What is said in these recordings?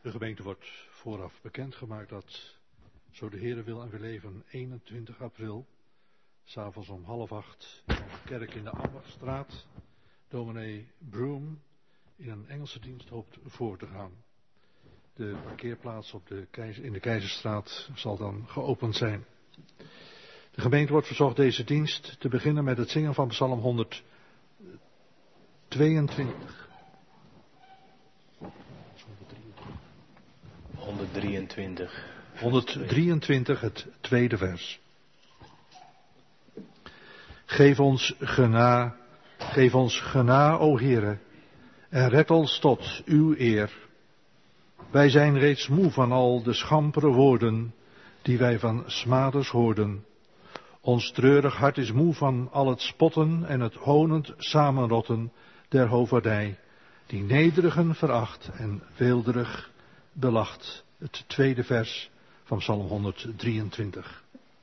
De gemeente wordt vooraf bekendgemaakt dat, zo de Heere wil en we leven, 21 april, 's avonds om 7:30, in onze kerk in de Amberstraat, dominee Broom in een Engelse dienst hoopt voor te gaan. De parkeerplaats in de Keizerstraat zal dan geopend zijn. De gemeente wordt verzocht deze dienst te beginnen met het zingen van Psalm 123. 123, het tweede vers. Geef ons gena, o Heere, en red ons tot uw eer. Wij zijn reeds moe van al de schampere woorden die wij van smaders hoorden. Ons treurig hart is moe van al het spotten en het honend samenrotten der hoverdij, die nederigen veracht en weelderig belacht. Het tweede vers van Psalm 123.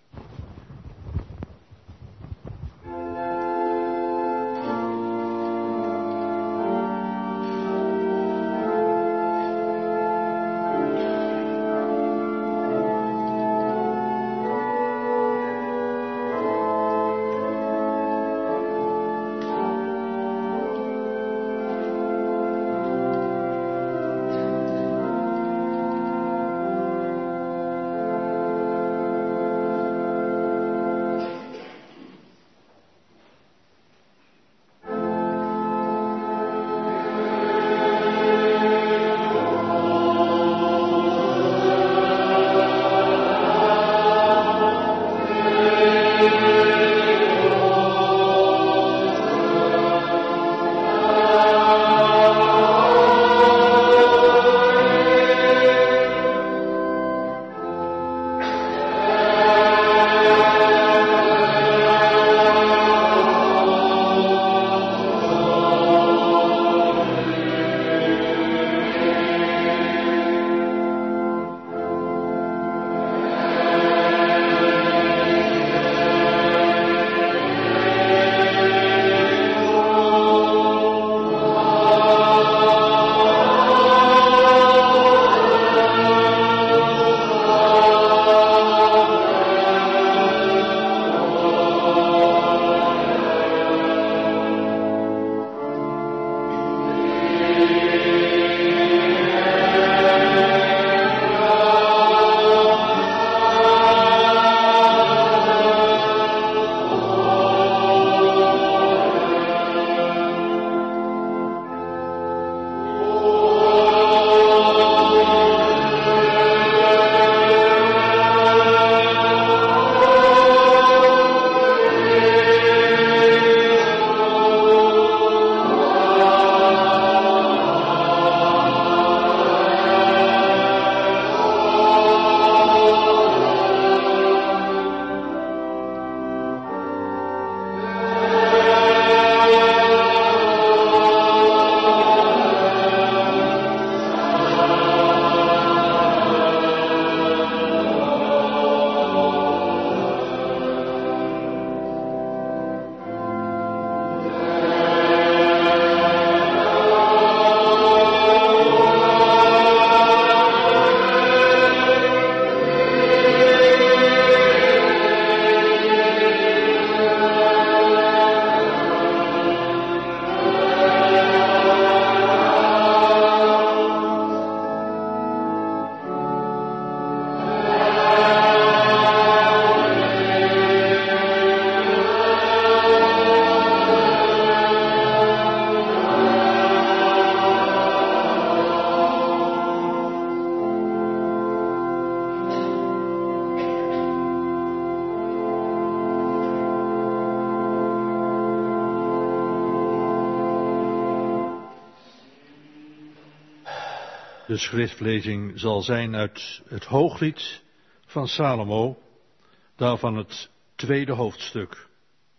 De schriftlezing zal zijn uit het Hooglied van Salomo, daarvan het tweede hoofdstuk.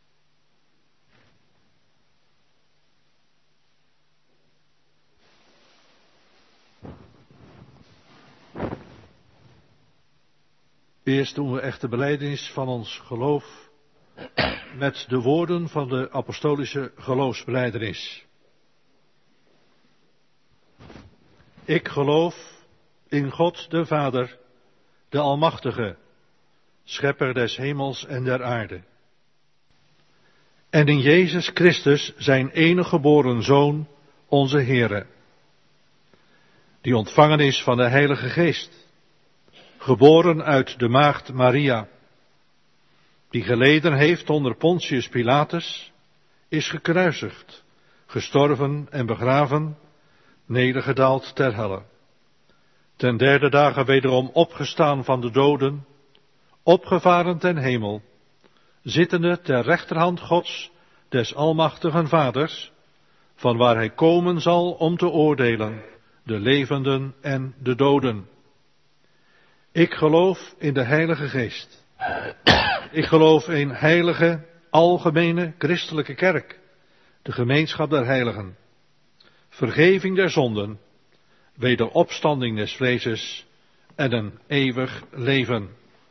Eerst doen we echt de belijdenis van ons geloof met de woorden van de apostolische geloofsbelijdenis. Ik geloof in God de Vader, de Almachtige, Schepper des hemels en der aarde. En in Jezus Christus, zijn enige geboren Zoon, onze Heere, die ontvangen is van de Heilige Geest, geboren uit de maagd Maria, die geleden heeft onder Pontius Pilatus, is gekruisigd, gestorven en begraven, nedergedaald ter helle. Ten derde dagen wederom opgestaan van de doden, opgevaren ten hemel, zittende ter rechterhand Gods, des almachtigen Vaders, van waar hij komen zal om te oordelen, de levenden en de doden. Ik geloof in de Heilige Geest. Ik geloof in heilige, algemene, christelijke kerk, de gemeenschap der heiligen, vergeving der zonden, wederopstanding des vleeses en een eeuwig leven.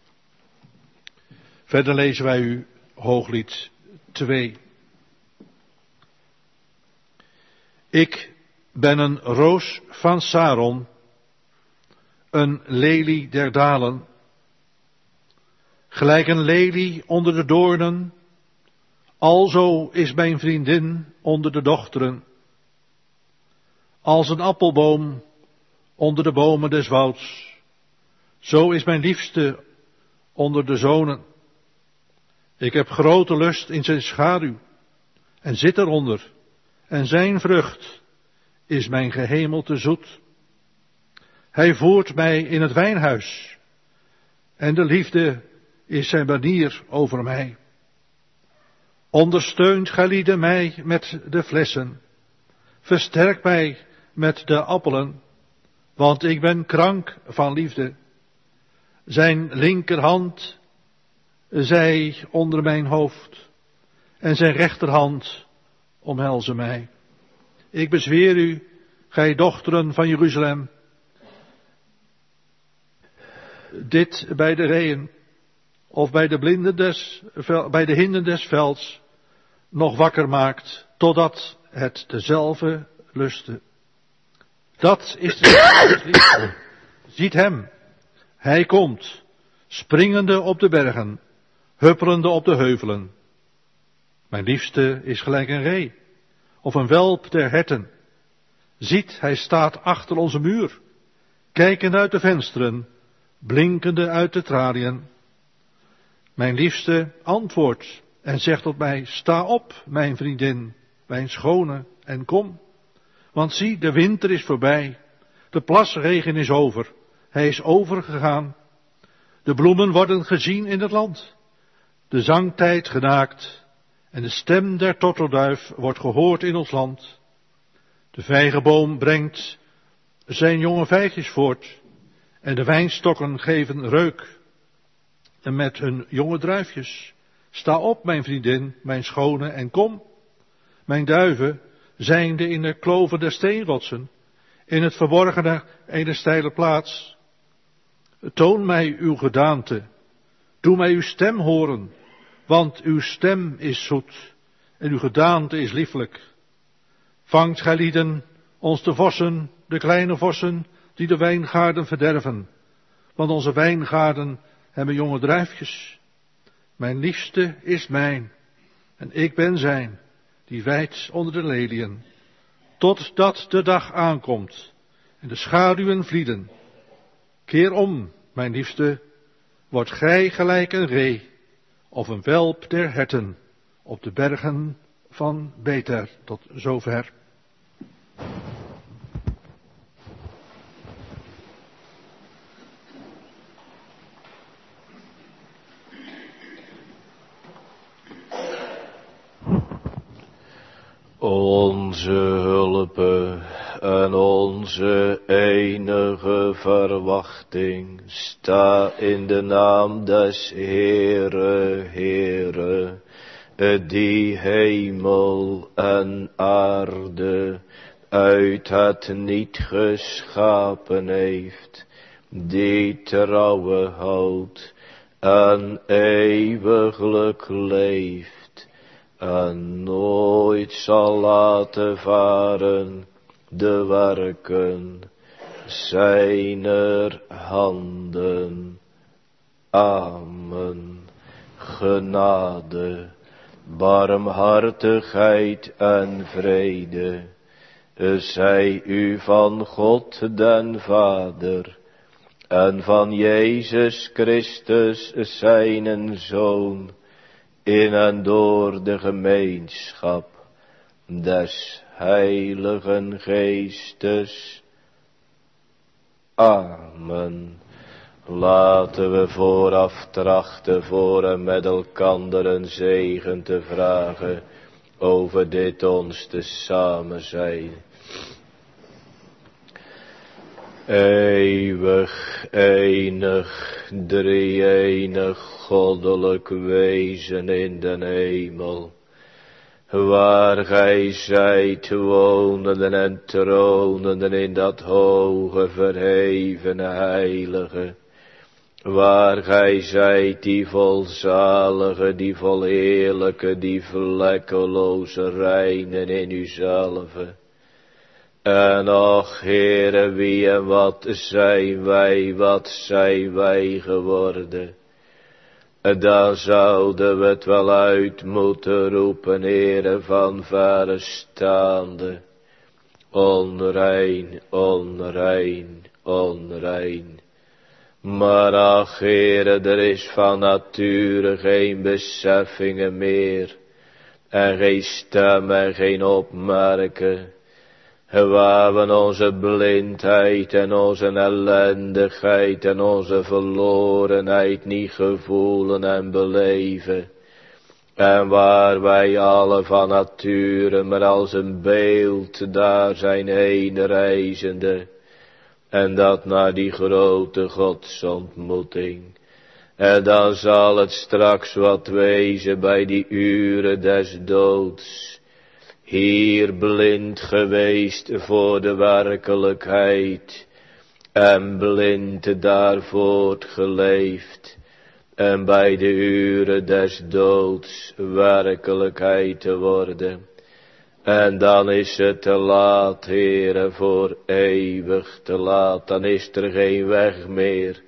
Verder lezen wij u Hooglied 2. Ik ben een roos van Saron, een lelie der dalen, gelijk een lelie onder de doornen, alzo is mijn vriendin onder de dochteren, als een appelboom onder de bomen des wouds, zo is mijn liefste onder de zonen. Ik heb grote lust in zijn schaduw en zit eronder, en zijn vrucht is mijn gehemelte zoet. Hij voert mij in het wijnhuis, en de liefde is zijn banier over mij. Ondersteunt gelieden mij met de flessen, versterk mij met de appelen, want ik ben krank van liefde. Zijn linkerhand zij onder mijn hoofd, en zijn rechterhand omhelze mij. Ik bezweer u, gij dochteren van Jeruzalem, dit bij de reeën, of bij de bij de hinden des velds, nog wakker maakt, totdat het dezelfde luste. Dat is de liefde. Ziet hem, hij komt, springende op de bergen, huppelende op de heuvelen. Mijn liefste is gelijk een ree, of een welp der herten. Ziet, hij staat achter onze muur, kijkende uit de vensteren, blinkende uit de traliën. Mijn liefste antwoordt en zegt tot mij, sta op, mijn vriendin, mijn schone, en kom. Want zie, de winter is voorbij, de plasregen is over, hij is overgegaan. De bloemen worden gezien in het land, de zangtijd genaakt, en de stem der tortelduif wordt gehoord in ons land. De vijgenboom brengt zijn jonge vijgjes voort, en de wijnstokken geven reuk. En met hun jonge druifjes, sta op, mijn vriendin, mijn schone, en kom. Mijn duiven, zijnde in de kloven der steenrotsen, in het verborgene ene steile plaats. Toon mij uw gedaante, doe mij uw stem horen, want uw stem is zoet, en uw gedaante is lieflijk. Vangt gij lieden ons de vossen, de kleine vossen, die de wijngaarden verderven, want onze wijngaarden hebben jonge druifjes. Mijn liefste is mijn, en ik ben zijn, die wijdt onder de leliën, totdat de dag aankomt, en de schaduwen vlieden. Keer om, mijn liefste, wordt gij gelijk een ree, of een welp der herten, op de bergen van Beter. Tot zover. Onze hulpe en onze enige verwachting, sta in de naam des Heere, Heere, die hemel en aarde uit het niet geschapen heeft, die trouwe houdt en eeuwiglijk leeft, en nooit zal laten varen de werken zijner handen. Amen. Genade, barmhartigheid en vrede zij u van God den Vader en van Jezus Christus zijn Zoon, in en door de gemeenschap des Heiligen Geestes. Amen. Laten we vooraf trachten voor en met elkander een zegen te vragen over dit ons te samen zijn. Eeuwig, enig, drie-enig, goddelijk wezen in den hemel, waar gij zijt wonenden en tronenden in dat hoge, verhevene, heilige, waar gij zijt die volzalige, die volheerlijke, die vlekkeloze, reinen in uzelve. En och, Heere, wie en wat zijn wij geworden. Dan zouden we het wel uit moeten roepen, Heere, van verre staande. Onrein, onrein, onrein. Maar ach, Heere, er is van nature geen beseffingen meer, en geen stem en geen opmerken, waar we onze blindheid en onze ellendigheid en onze verlorenheid niet gevoelen en beleven, en waar wij alle van nature maar als een beeld daar zijn heen reizende, en dat naar die grote godsontmoeting. En dan zal het straks wat wezen bij die uren des doods. Hier blind geweest voor de werkelijkheid. En blind daarvoor geleefd. En bij de uren des doods werkelijkheid te worden. En dan is het te laat, Heere, voor eeuwig te laat. Dan is er geen weg meer.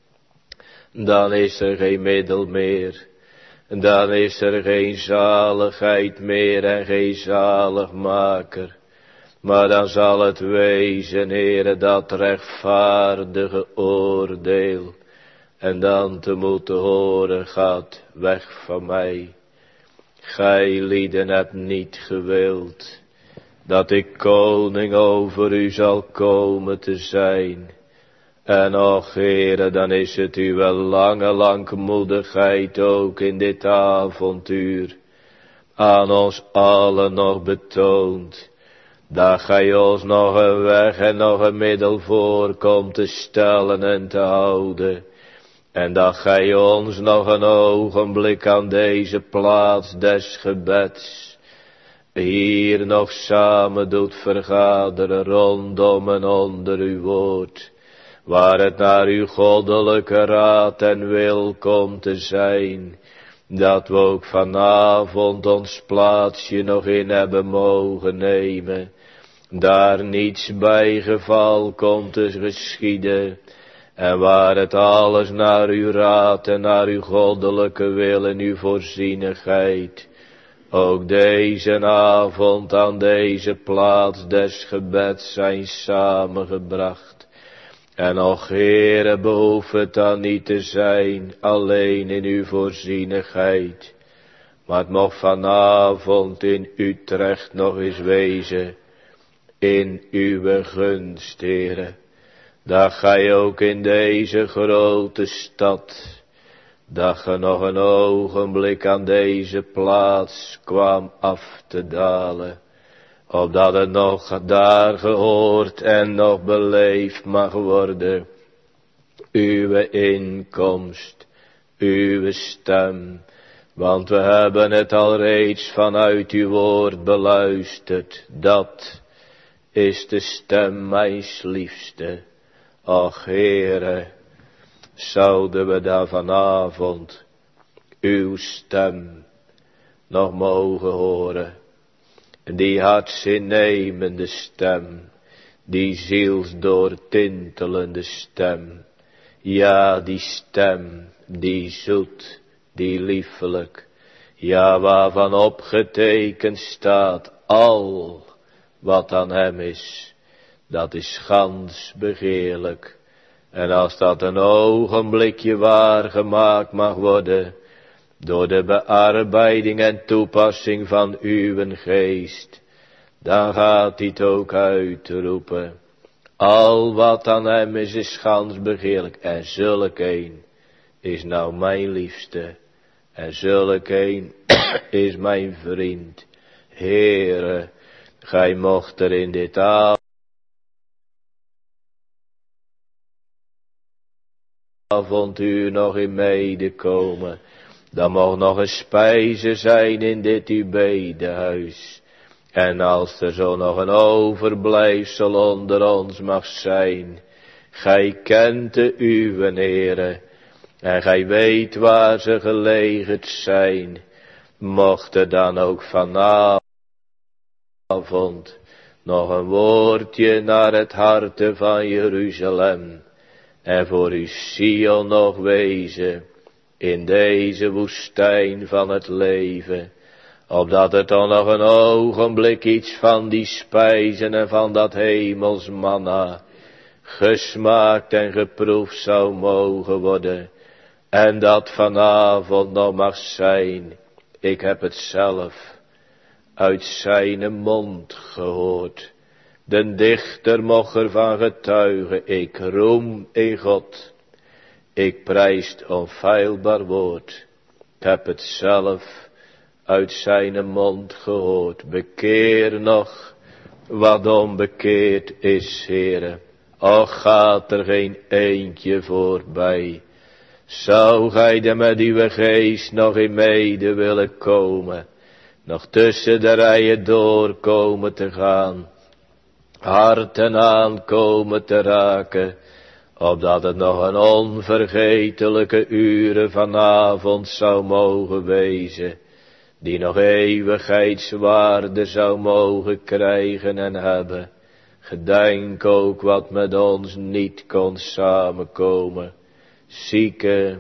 Dan is er geen middel meer. Dan is er geen zaligheid meer en geen zaligmaker. Maar dan zal het wezen, Heere, dat rechtvaardige oordeel. En dan te moeten horen, gaat weg van mij. Gij lieden hebt niet gewild, dat ik koning over u zal komen te zijn. En och, Heere, dan is het u wel lange langmoedigheid ook in dit avontuur aan ons allen nog betoond, dat gij ons nog een weg en nog een middel voor komt te stellen en te houden. En dat gij ons nog een ogenblik aan deze plaats des gebeds hier nog samen doet vergaderen rondom en onder uw woord, waar het naar uw goddelijke raad en wil komt te zijn, dat we ook vanavond ons plaatsje nog in hebben mogen nemen, daar niets bij geval komt te geschieden, en waar het alles naar uw raad en naar uw goddelijke wil en uw voorzienigheid ook deze avond aan deze plaats des gebeds zijn samengebracht. En och, Heere, behoeft het dan niet te zijn alleen in uw voorzienigheid, maar het mag vanavond in Utrecht nog eens wezen, in uw gunst, Heere, dat gij ook in deze grote stad, dat ge nog een ogenblik aan deze plaats kwam af te dalen, opdat het nog daar gehoord en nog beleefd mag worden, uw inkomst, uw stem, want we hebben het al reeds vanuit uw woord beluisterd, dat is de stem mijns liefste. Ach, Heere, zouden we daar vanavond uw stem nog mogen horen. Die hartsinnemende stem, die zielsdoortintelende stem. Ja, die stem, die zoet, die liefelijk, ja, waarvan opgetekend staat, al wat aan hem is, dat is gans begeerlijk. En als dat een ogenblikje waargemaakt mag worden, door de bearbeiding en toepassing van uw geest, dan gaat hij het ook uitroepen. Al wat aan hem is gans begeerlijk. En zulk een is nou mijn liefste. En zulk een is mijn vriend. Heere, gij mocht er in dit avontuur nog in medekomen. Dan mag nog een spijze zijn in dit uw bedehuis. En als er zo nog een overblijfsel onder ons mag zijn, gij kent de uwen, Heere, en gij weet waar ze gelegen zijn, mocht er dan ook vanavond nog een woordje naar het harte van Jeruzalem, en voor uw Sion nog wezen, in deze woestijn van het leven, opdat er toch nog een ogenblik iets van die spijzen en van dat hemels manna gesmaakt en geproefd zou mogen worden. En dat vanavond nog mag zijn, ik heb het zelf uit zijn mond gehoord. De dichter mocht ervan getuigen, ik roem in God, ik prijs het onfeilbaar woord. Ik heb het zelf uit zijn mond gehoord. Bekeer nog wat onbekeerd is, Heere. Och, gaat er geen eentje voorbij. Zou gij er met uw geest nog in mede willen komen, nog tussen de rijen doorkomen te gaan, harten aankomen te raken, opdat het nog een onvergetelijke uren vanavond zou mogen wezen, die nog eeuwigheidswaarde zou mogen krijgen en hebben. Gedenk ook wat met ons niet kon samenkomen. Zieke,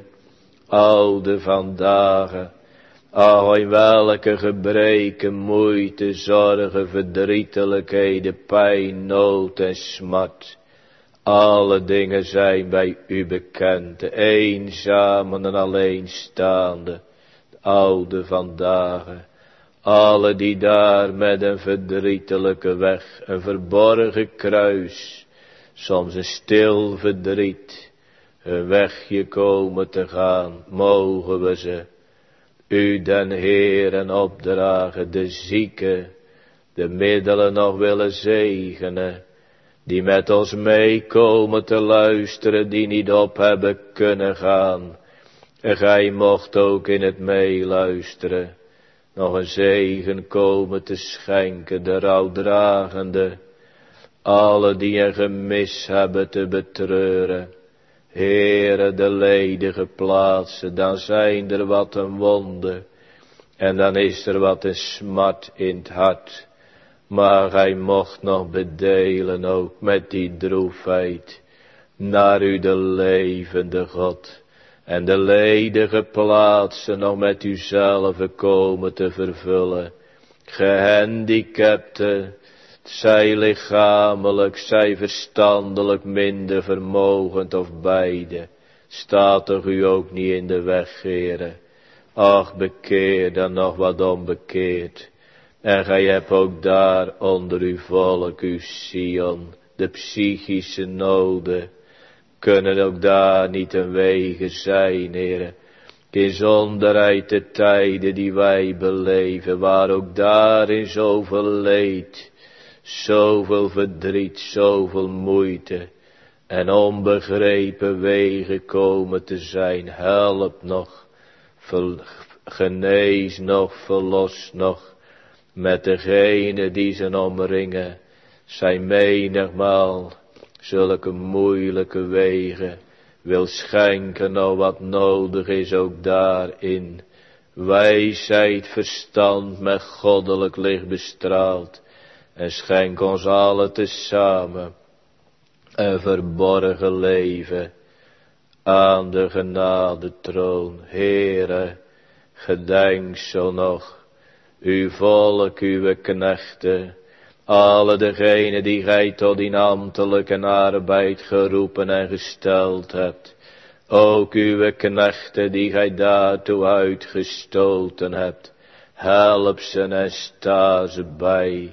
oude vandaag, ach, in welke gebreken, moeite, zorgen, verdrietelijkheden, pijn, nood en smart. Alle dingen zijn bij u bekend, de eenzame en alleenstaande, de oude vandaag. Alle die daar met een verdrietelijke weg, een verborgen kruis, soms een stil verdriet, een wegje komen te gaan, mogen we ze, u den Heeren opdragen, de zieken, de middelen nog willen zegenen, die met ons meekomen te luisteren, die niet op hebben kunnen gaan. En gij mocht ook in het meeluisteren, nog een zegen komen te schenken, de rouwdragende, alle die een gemis hebben te betreuren. Heere, de ledige plaatsen, dan zijn er wat een wonde, en dan is er wat een smart in het hart. Maar gij mocht nog bedelen ook met die droefheid, naar u de levende God, en de ledige plaatsen nog met uzelf komen te vervullen. Gehandicapten, zij lichamelijk, zij verstandelijk minder vermogend of beide, staat toch u ook niet in de weg, Heere. Ach, bekeer dan nog wat onbekeerd. En gij hebt ook daar onder uw volk, uw Sion, de psychische noden, kunnen ook daar niet een wege zijn, Heere. In zonderheid de tijden die wij beleven, waar ook daarin zoveel leed, zoveel verdriet, zoveel moeite en onbegrepen wegen komen te zijn. Help nog, genees nog, verlos nog, met degene die zijn omringen, zijn menigmaal zulke moeilijke wegen, wil schenken nou wat nodig is ook daarin. Wijsheid, verstand met goddelijk licht bestraald, en schenk ons allen tezamen een verborgen leven aan de genadetroon. Heere, gedenk zo nog uw volk, uw knechten, alle degenen die gij tot die ambtelijke arbeid geroepen en gesteld hebt. Ook uw knechten die gij daartoe uitgestoten hebt. Help ze en sta ze bij.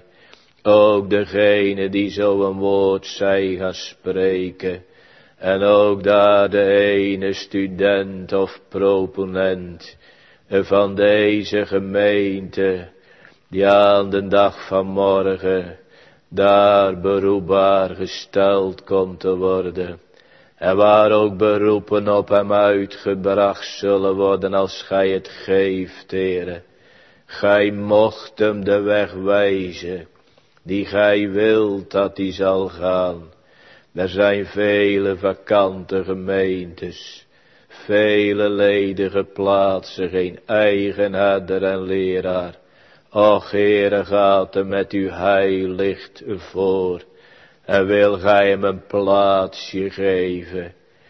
Ook degene die zo een woord zij gaan spreken. En ook daar de ene student of proponent van deze gemeente, die aan de dag van morgen daar beroepbaar gesteld komt te worden. En waar ook beroepen op hem uitgebracht zullen worden als gij het geeft, Heere. Gij mocht hem de weg wijzen die gij wilt dat hij zal gaan. Er zijn vele vakante gemeentes, vele ledige plaatsen, geen eigen herder en leraar. Och, Heere, gaat hem met uw heilicht voor. En wil gij hem een plaatsje geven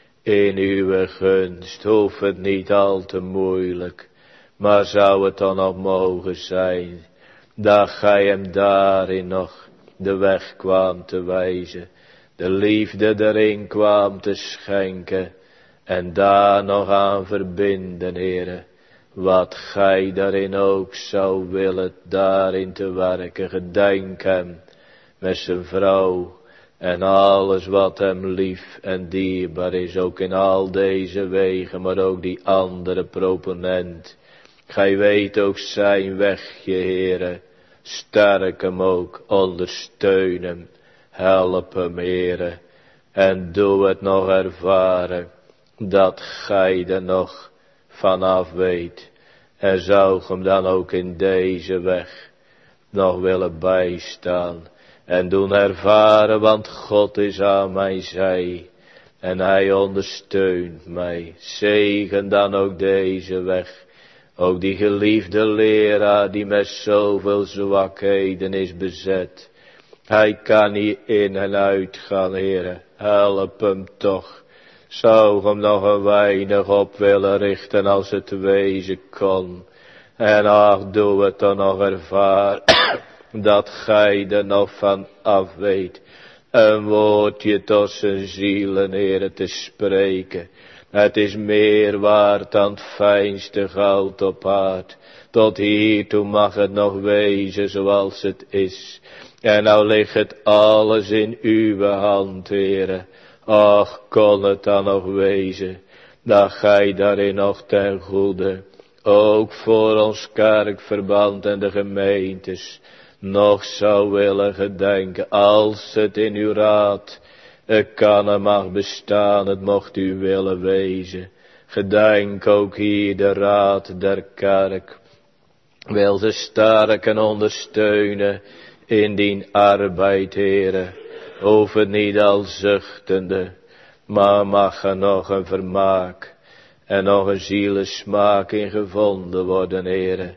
in uw gunst. Hoeft het niet al te moeilijk, maar zou het dan nog mogen zijn dat gij hem daarin nog de weg kwam te wijzen, de liefde erin kwam te schenken en daar nog aan verbinden, Heere. Wat gij daarin ook zou willen daarin te werken. Gedenk hem met zijn vrouw en alles wat hem lief en dierbaar is, ook in al deze wegen, maar ook die andere proponent. Gij weet ook zijn wegje, Heere. Sterk hem ook, ondersteun hem, help hem, Heere. En doe het nog ervaren, dat gij er nog vanaf weet. En zou hem dan ook in deze weg nog willen bijstaan. En doen ervaren, want God is aan mijn zij. En hij ondersteunt mij. Zegen dan ook deze weg. Ook die geliefde leraar die met zoveel zwakheden is bezet. Hij kan niet in en uit gaan, Heere. Help hem toch. Zou hem nog een weinig op willen richten als het wezen kon. En ach, doe het dan nog ervaren. Dat gij er nog van af weet. Een woordje tot zijn zielen, Heere, te spreken. Het is meer waard dan het fijnste goud op aard. Tot hiertoe mag het nog wezen zoals het is. En nou ligt het alles in uw hand, Heere. Ach, kon het dan nog wezen, dat gij daarin nog ten goede, ook voor ons kerkverband en de gemeentes, nog zou willen gedenken, als het in uw raad kan en mag bestaan, het mocht u willen wezen. Gedenk ook hier de raad der kerk, wil ze sterk en ondersteunen in die arbeid, Heere. Hoef het niet al zuchtende, maar mag er nog een vermaak en nog een zielesmaak in gevonden worden, Heere.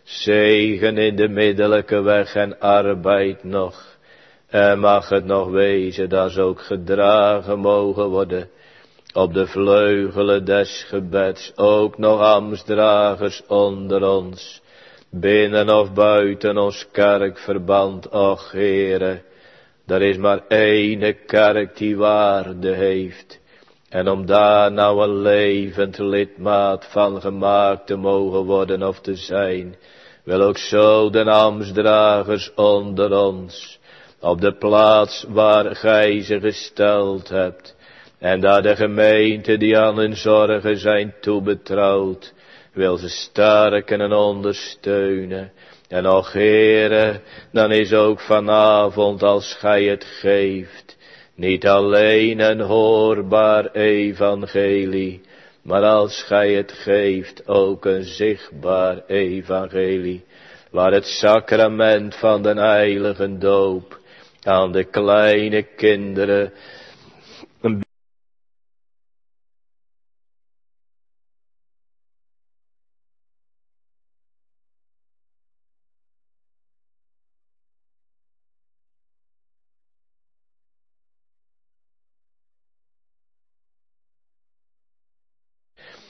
Zegen in de middelijke weg en arbeid nog. En mag het nog wezen dat ze ook gedragen mogen worden op de vleugelen des gebeds. Ook nog ambtsdragers onder ons, binnen of buiten ons kerkverband, och Heere. Er is maar één kerk die waarde heeft. En om daar nou een levend lidmaat van gemaakt te mogen worden of te zijn, wil ook zo de ambtsdragers onder ons, op de plaats waar gij ze gesteld hebt, en daar de gemeente die aan hun zorgen zijn toebetrouwd, wil ze sterken en ondersteunen. En och Heere, dan is ook vanavond als gij het geeft, niet alleen een hoorbaar evangelie, maar als gij het geeft ook een zichtbaar evangelie, waar het sacrament van de heilige doop aan de kleine kinderen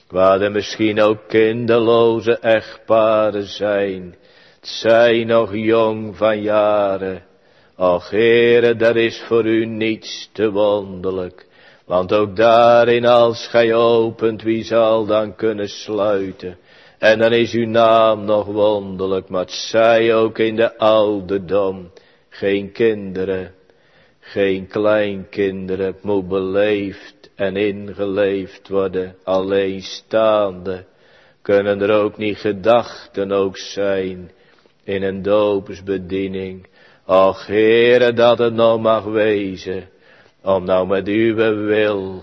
waar er misschien ook kinderloze echtparen zijn. Het zijn nog jong van jaren. Och Heere, daar is voor u niets te wonderlijk. Want ook daarin als gij opent, wie zal dan kunnen sluiten? En dan is uw naam nog wonderlijk, maar het zij ook in de ouderdom. Geen kinderen, geen kleinkinderen, het moet beleefd en ingeleefd worden. Alleenstaande, kunnen er ook niet gedachten ook zijn in een doopsbediening. Och Heere, dat het nou mag wezen, om nou met uw wil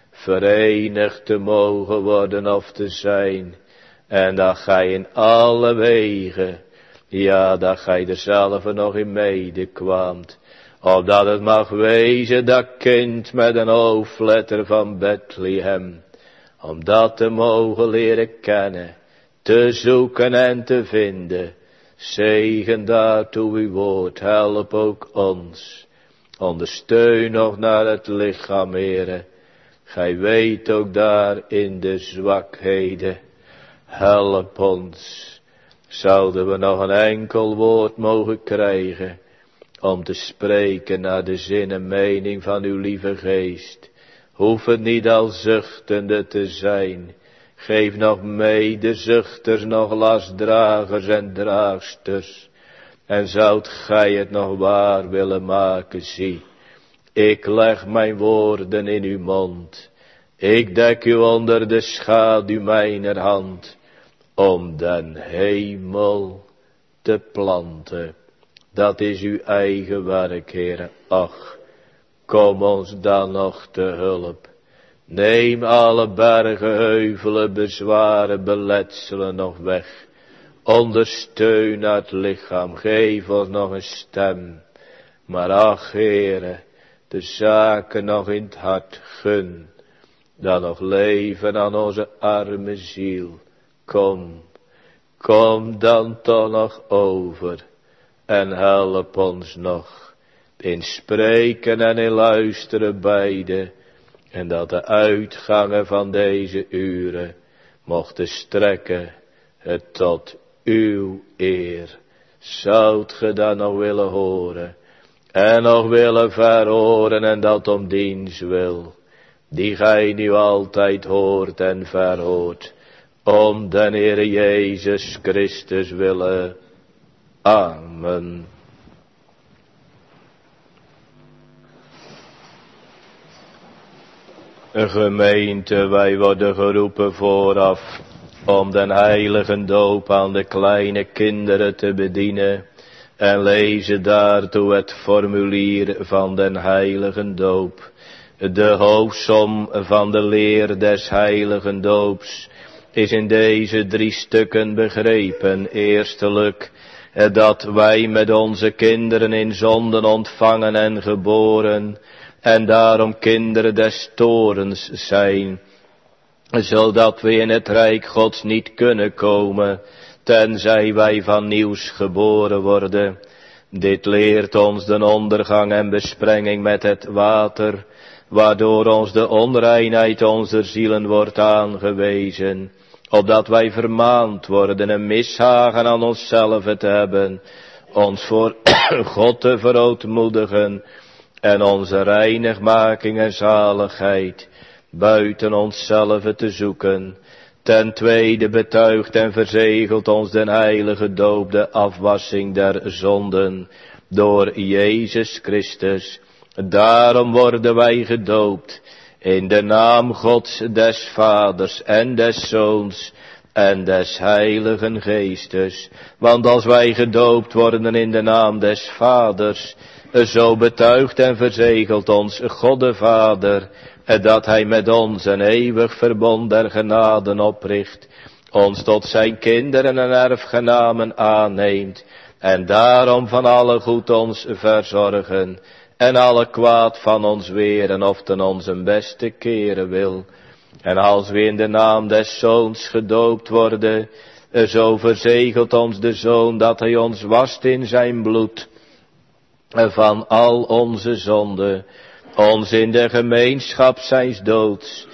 verenigd te mogen worden of te zijn. En dat gij in alle wegen, ja, dat gij er zelf nog in medekwamt. Opdat het mag wezen, dat kind met een hoofdletter van Bethlehem. Om dat te mogen leren kennen, te zoeken en te vinden. Zegen daartoe uw woord, help ook ons. Ondersteun nog naar het lichaam, Heere. Gij weet ook daar in de zwakheden. Help ons. Zouden we nog een enkel woord mogen krijgen om te spreken naar de zin en mening van uw lieve geest. Hoef het niet al zuchtende te zijn. Geef nog medezuchters, nog lastdragers en draagsters. En zoudt gij het nog waar willen maken, zie. Ik leg mijn woorden in uw mond. Ik dek u onder de schaduw mijner hand. Om den hemel te planten. Dat is uw eigen werk, Heere. Ach, kom ons dan nog te hulp. Neem alle bergen, heuvelen, bezwaren, beletselen nog weg. Ondersteun het lichaam, geef ons nog een stem. Maar ach, Heere, de zaken nog in het hart gun. Dan nog leven aan onze arme ziel. Kom dan toch nog over. En help ons nog in spreken en in luisteren beide. En dat de uitgangen van deze uren mochten strekken het tot uw eer. Zoudt ge dat nog willen horen en nog willen verhoren en dat om diens wil, die gij nu altijd hoort en verhoort, om den Heere Jezus Christus willen. Amen. Gemeente, wij worden geroepen vooraf om den heilige doop aan de kleine kinderen te bedienen en lezen daartoe het formulier van den heilige doop. De hoofdsom van de leer des heilige doops is in deze 3 stukken begrepen. Eerstelijk, dat wij met onze kinderen in zonden ontvangen en geboren, en daarom kinderen des toorns zijn, zodat we in het rijk Gods niet kunnen komen, tenzij wij van nieuws geboren worden. Dit leert ons de ondergang en besprenging met het water, waardoor ons de onreinheid onze zielen wordt aangewezen, opdat wij vermaand worden een mishagen aan onszelf te hebben, ons voor God te verootmoedigen en onze reinigmaking en zaligheid buiten onszelf te zoeken. Ten tweede betuigt en verzegelt ons den heilige doop de afwassing der zonden door Jezus Christus. Daarom worden wij gedoopt in de naam Gods des Vaders en des Zoons en des Heiligen Geestes. Want als wij gedoopt worden in de naam des Vaders, zo betuigt en verzegelt ons God de Vader, dat Hij met ons een eeuwig verbond der genaden opricht, ons tot zijn kinderen en erfgenamen aanneemt, en daarom van alle goed ons verzorgen, en alle kwaad van ons weren of ten onze beste keren wil. En als we in de naam des Zoons gedoopt worden, zo verzegelt ons de Zoon dat Hij ons wast in zijn bloed van al onze zonden, ons in de gemeenschap zijns doods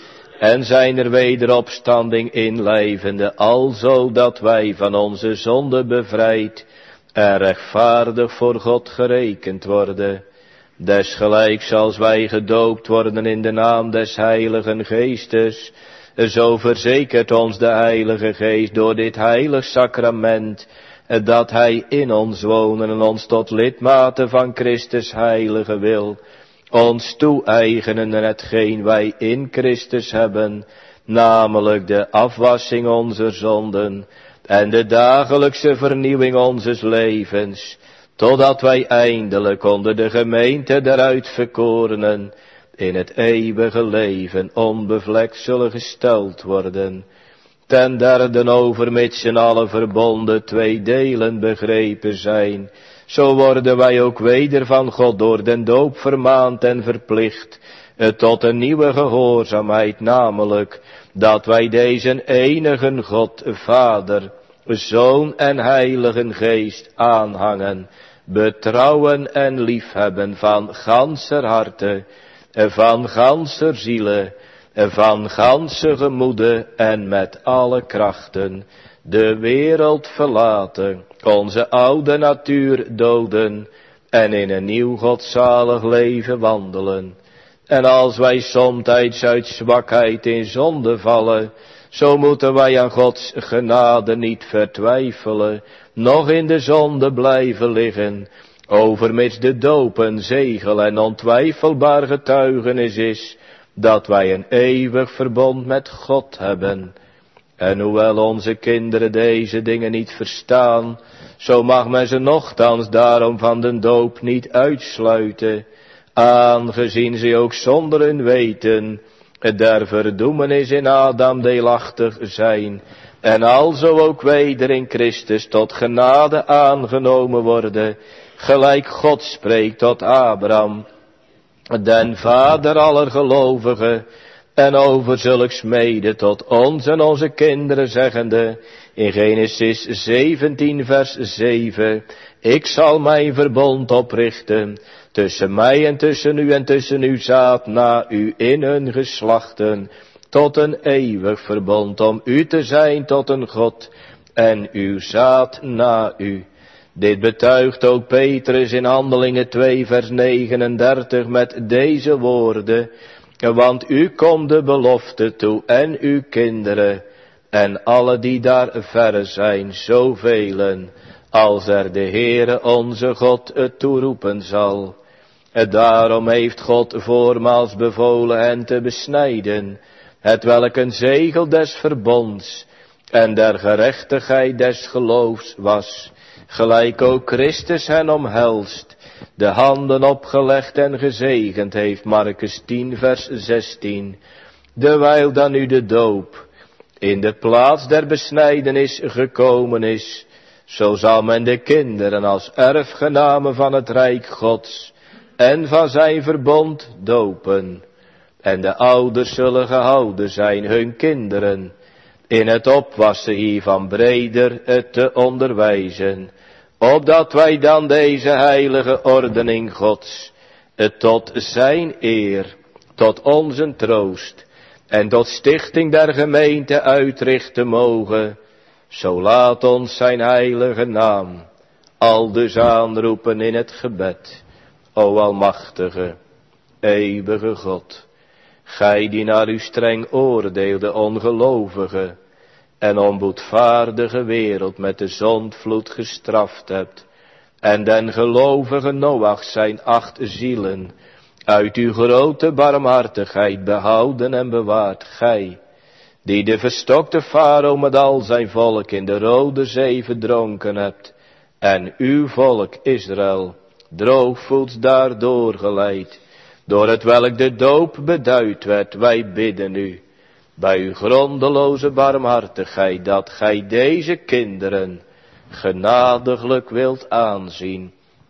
en zijner wederopstanding inlijvende, alzo dat wij van onze zonde bevrijd en rechtvaardig voor God gerekend worden. Desgelijks als wij gedoopt worden in de naam des Heiligen Geestes, zo verzekert ons de Heilige Geest door dit heilig sacrament, dat Hij in ons wonen en ons tot lidmaten van Christus heilige wil, ons toe-eigenen en hetgeen wij in Christus hebben, namelijk de afwassing onze zonden en de dagelijkse vernieuwing onzes levens, totdat wij eindelijk onder de gemeente der uitverkorenen in het eeuwige leven onbevlekt zullen gesteld worden. Ten derde overmits in alle verbonden twee delen begrepen zijn, zo worden wij ook weder van God door den doop vermaand en verplicht, tot een nieuwe gehoorzaamheid, namelijk dat wij deze enige God, Vader, Zoon en Heilige Geest aanhangen, betrouwen en liefhebben van ganser harte, van ganser ziele, van ganse gemoede en met alle krachten, de wereld verlaten, onze oude natuur doden en in een nieuw godzalig leven wandelen. En als wij somtijds uit zwakheid in zonde vallen, zo moeten wij aan Gods genade niet vertwijfelen, noch in de zonde blijven liggen, overmits de doop een zegel en ontwijfelbaar getuigenis is, dat wij een eeuwig verbond met God hebben. En hoewel onze kinderen deze dingen niet verstaan, zo mag men ze nochtans daarom van de doop niet uitsluiten, aangezien ze ook zonder hun weten der verdoemenis in Adam deelachtig zijn, en alzo ook weder in Christus tot genade aangenomen worden, gelijk God spreekt tot Abraham, den vader aller gelovigen, en over zulks mede tot ons en onze kinderen zeggende, in Genesis 17 vers 7, ik zal mijn verbond oprichten, tussen mij en tussen uw zaad na u in hun geslachten, tot een eeuwig verbond om u te zijn tot een God, en uw zaad na u. Dit betuigt ook Petrus in Handelingen 2 vers 39 met deze woorden, want u komt de belofte toe en uw kinderen, en alle die daar verre zijn, zovelen, als er de Heere onze God het toeroepen zal. Daarom heeft God voormaals bevolen hen te besnijden, hetwelk een zegel des verbonds en der gerechtigheid des geloofs was, gelijk ook Christus hen omhelst, de handen opgelegd en gezegend heeft, Markus 10 vers 16, dewijl dan nu de doop in de plaats der besnijdenis gekomen is, zo zal men de kinderen als erfgenamen van het Rijk Gods en van zijn verbond dopen. En de ouders zullen gehouden zijn hun kinderen in het opwassen hiervan breder te onderwijzen, opdat wij dan deze heilige ordening Gods tot zijn eer, tot onze troost en tot stichting der gemeente uitrichten mogen, zo laat ons zijn heilige naam aldus aanroepen in het gebed. O almachtige, eeuwige God, gij die naar uw streng oordeel de ongelovige en onboedvaardige wereld met de zondvloed gestraft hebt, en den gelovige Noach zijn 8 zielen uit uw grote barmhartigheid behouden en bewaard, gij, die de verstokte farao met al zijn volk in de Rode Zee verdronken hebt, en uw volk Israël droogvoets daardoor geleid, door het welk de doop beduid werd, wij bidden u, bij uw grondeloze barmhartigheid, dat gij deze kinderen genadiglijk wilt aanzien,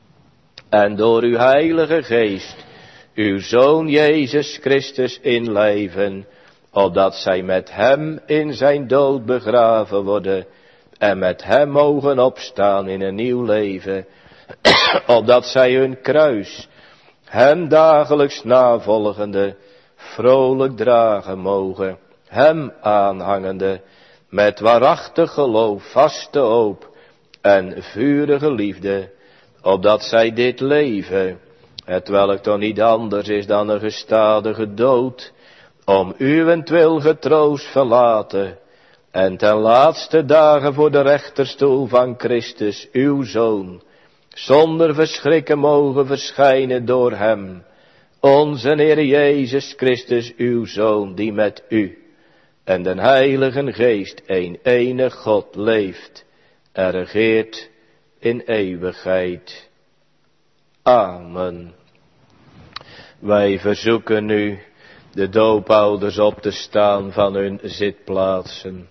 en door uw heilige geest, uw Zoon Jezus Christus inlijven, opdat zij met hem in zijn dood begraven worden, en met hem mogen opstaan in een nieuw leven, opdat zij hun kruis, hem dagelijks navolgende, vrolijk dragen mogen, hem aanhangende, met waarachtig geloof, vaste hoop en vurige liefde, opdat zij dit leven, hetwelk toch niet anders is dan een gestadige dood, om uwentwil getroost verlaten, en ten laatste dagen voor de rechterstoel van Christus, uw Zoon, zonder verschrikken mogen verschijnen door hem, onze Heer Jezus Christus, uw Zoon, die met u en den Heiligen Geest een enig God leeft en regeert in eeuwigheid. Amen. Wij verzoeken nu de doopouders op te staan van hun zitplaatsen.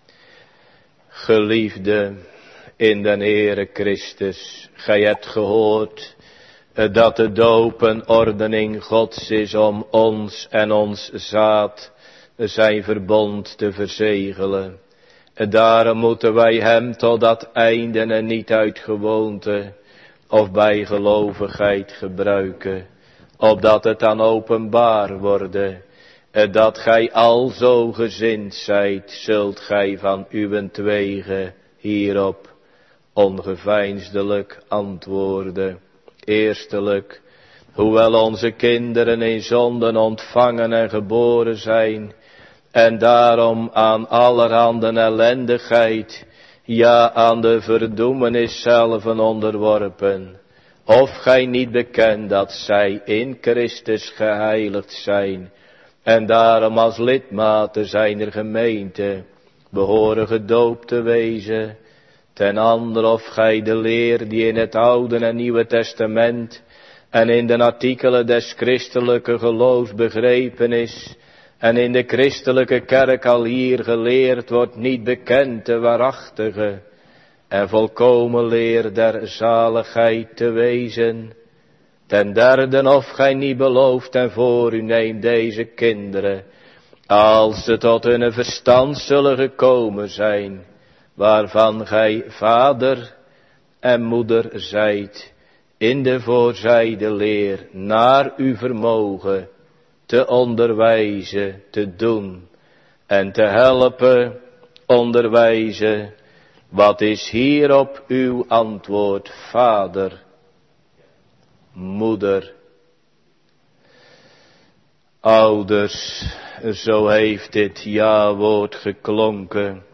Geliefde in den Heere Christus, gij hebt gehoord dat de doop een ordening Gods is om ons en ons zaad zijn verbond te verzegelen. Daarom moeten wij hem tot dat einde en niet uit gewoonte of bij gelovigheid gebruiken, opdat het dan openbaar worden, dat gij alzo gezind zijt, zult gij van uwentwege hierop ongeveinsdelijk antwoorden. Eerstelijk, hoewel onze kinderen in zonden ontvangen en geboren zijn, en daarom aan allerhande ellendigheid, ja aan de verdoemenis zelven onderworpen, of gij niet bekent dat zij in Christus geheiligd zijn, en daarom als lidmaten zijner gemeente behoren gedoopt te wezen, ten andere of gij de leer die in het Oude en Nieuwe Testament en in de artikelen des christelijke geloofs begrepen is, en in de christelijke kerk al hier geleerd wordt, niet bekend de waarachtige en volkomen leer der zaligheid te wezen. Ten derde, of gij niet belooft en voor u neemt deze kinderen, als ze tot hun verstand zullen gekomen zijn, waarvan gij vader en moeder zijt, in de voorzijde leer naar uw vermogen te onderwijzen, te doen en te helpen onderwijzen. Wat is hierop uw antwoord, vader, moeder? Ouders, zo heeft dit ja-woord geklonken.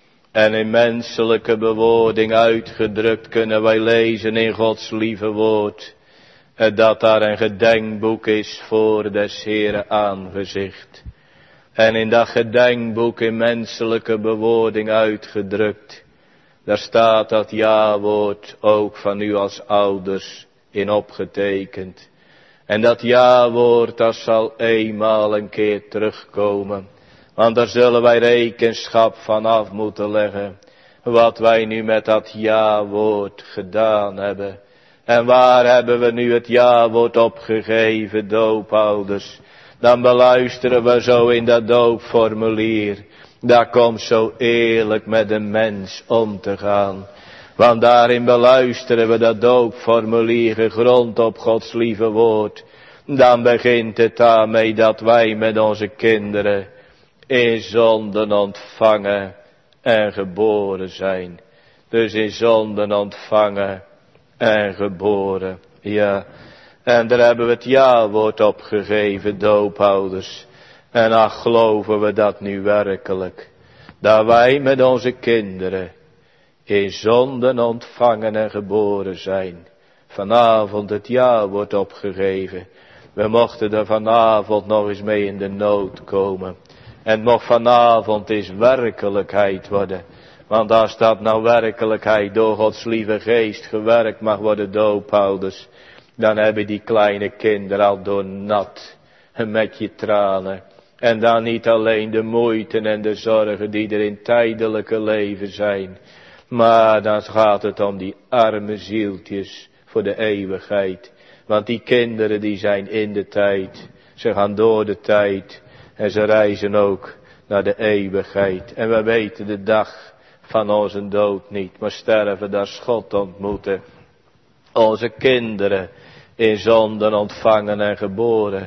En in menselijke bewoording uitgedrukt kunnen wij lezen in Gods lieve woord, dat daar een gedenkboek is voor des Heere aangezicht. En in dat gedenkboek in menselijke bewoording uitgedrukt, daar staat dat ja-woord ook van u als ouders in opgetekend. En dat ja-woord, dat zal eenmaal een keer terugkomen. Want daar zullen wij rekenschap van af moeten leggen, wat wij nu met dat ja-woord gedaan hebben. En waar hebben we nu het ja-woord opgegeven, doopouders? Dan beluisteren we zo in dat doopformulier. Daar komt zo eerlijk met een mens om te gaan. Want daarin beluisteren we dat doopformulier gegrond op Gods lieve woord. Dan begint het daarmee dat wij met onze kinderen in zonden ontvangen en geboren zijn. Dus in zonden ontvangen en geboren. Ja, en daar hebben we het ja-woord op gegeven, doopouders. En ach, geloven we dat nu werkelijk. Dat wij met onze kinderen in zonden ontvangen en geboren zijn. Vanavond het ja-woord opgegeven. We mochten er vanavond nog eens mee in de nood komen. En het mocht vanavond eens werkelijkheid worden. Want als dat nou werkelijkheid door Gods lieve geest gewerkt mag worden, doopouders, dan hebben die kleine kinderen al door nat met je tranen. En dan niet alleen de moeite en de zorgen die er in tijdelijke leven zijn. Maar dan gaat het om die arme zieltjes voor de eeuwigheid. Want die kinderen die zijn in de tijd. Ze gaan door de tijd. En ze reizen ook naar de eeuwigheid. En we weten de dag van onze dood niet. Maar sterven daar God ontmoeten. Onze kinderen in zonden ontvangen en geboren.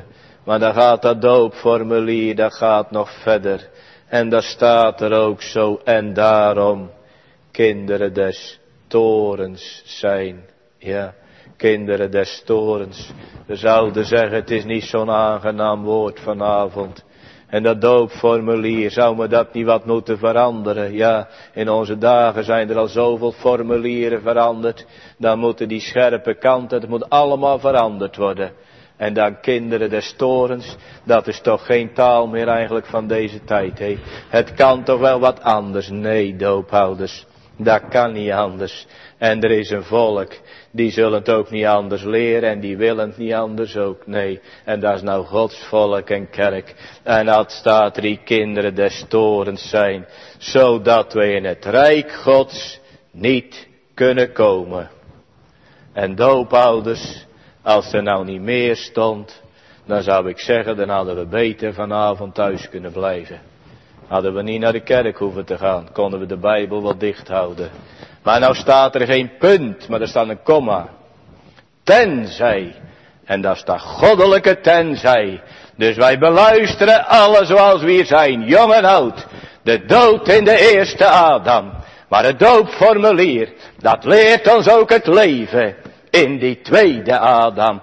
Maar dan gaat dat doopformulier, dat gaat nog verder. En daar staat er ook zo, en daarom kinderen des torens zijn. Ja, kinderen des torens. We zouden zeggen, het is niet zo'n aangenaam woord vanavond. En dat doopformulier, zou me dat niet wat moeten veranderen? Ja, in onze dagen zijn er al zoveel formulieren veranderd. Dan moeten die scherpe kanten, het moet allemaal veranderd worden. En dan kinderen des torens, dat is toch geen taal meer eigenlijk van deze tijd. He. Het kan toch wel wat anders? Nee, doophouders, dat kan niet anders. En er is een volk, die zullen het ook niet anders leren en die willen het niet anders ook. Nee, en dat is nou Gods volk en kerk. En dat staat er, die kinderen des torens zijn, zodat we in het rijk Gods niet kunnen komen. En doophouders, als er nou niet meer stond, dan zou ik zeggen, dan hadden we beter vanavond thuis kunnen blijven. Hadden we niet naar de kerk hoeven te gaan, konden we de Bijbel wat dicht houden. Maar nou staat er geen punt, maar er staat een komma. Tenzij. En daar staat goddelijke tenzij. Dus wij beluisteren alle zoals we hier zijn, jong en oud. De dood in de eerste Adam. Maar het doopformulier, dat leert ons ook het leven in die tweede Adam.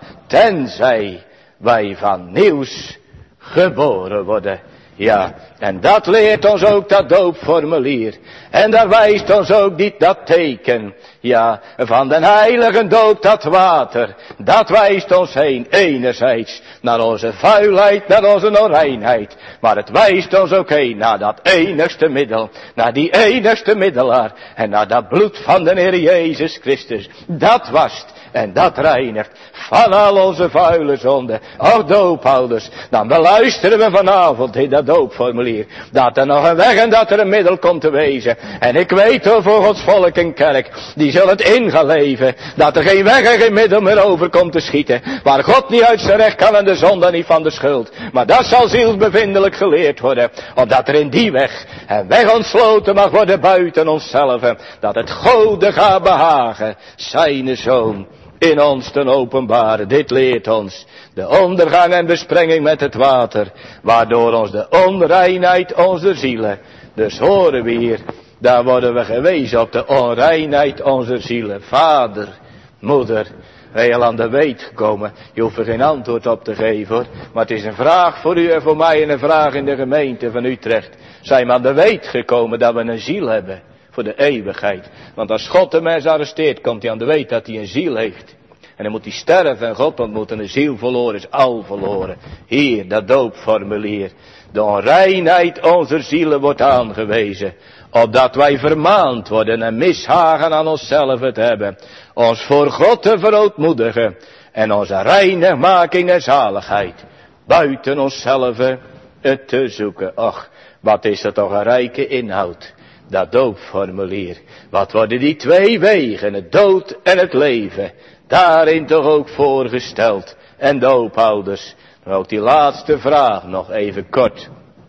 Tenzij wij van nieuws geboren worden. Ja, en dat leert ons ook dat doopformulier. En daar wijst ons ook dat teken. Ja, van den heilige doop, dat water. Dat wijst ons heen, enerzijds, naar onze vuilheid, naar onze onreinheid. Maar het wijst ons ook heen naar dat enigste middel. Naar die enigste middelaar. En naar dat bloed van de Heer Jezus Christus. Dat wast en dat reinigt van al onze vuile zonden. Och doophouders, dan beluisteren we vanavond in dat doopformulier. Dat er nog een weg en dat er een middel komt te wezen. En ik weet wel voor Gods volk en kerk, die zullen het in gaan leven. Dat er geen weg en geen middel meer over komt te schieten. Waar God niet uit zijn recht kan en de zonde niet van de schuld. Maar dat zal zielsbevindelijk geleerd worden. Opdat er in die weg een weg ontsloten mag worden buiten onszelf. Dat het Gode gaat behagen, zijn Zoon in ons ten openbare. Dit leert ons de ondergang en besprenging met het water, waardoor ons de onreinheid onze zielen. Dus horen we hier, daar worden we gewezen op de onreinheid onze zielen. Vader, moeder, ben je al aan de weet gekomen? Je hoeft er geen antwoord op te geven hoor. Maar het is een vraag voor u en voor mij en een vraag in de gemeente van Utrecht. Zijn we aan de weet gekomen dat we een ziel hebben? Voor de eeuwigheid. Want als God de mens arresteert, komt hij aan de weet dat hij een ziel heeft. En dan moet hij sterven en God ontmoeten. Een ziel verloren is al verloren. Hier, dat doopformulier. De onreinheid onze zielen wordt aangewezen. Opdat wij vermaand worden en mishagen aan onszelf het hebben. Ons voor God te verootmoedigen. En onze reinigmaking en zaligheid. Buiten onszelf het te zoeken. Och, wat is er toch een rijke inhoud. Dat doopformulier. Wat worden die twee wegen, het dood en het leven, daarin toch ook voorgesteld. En doophouders, dan ook die laatste vraag nog even kort.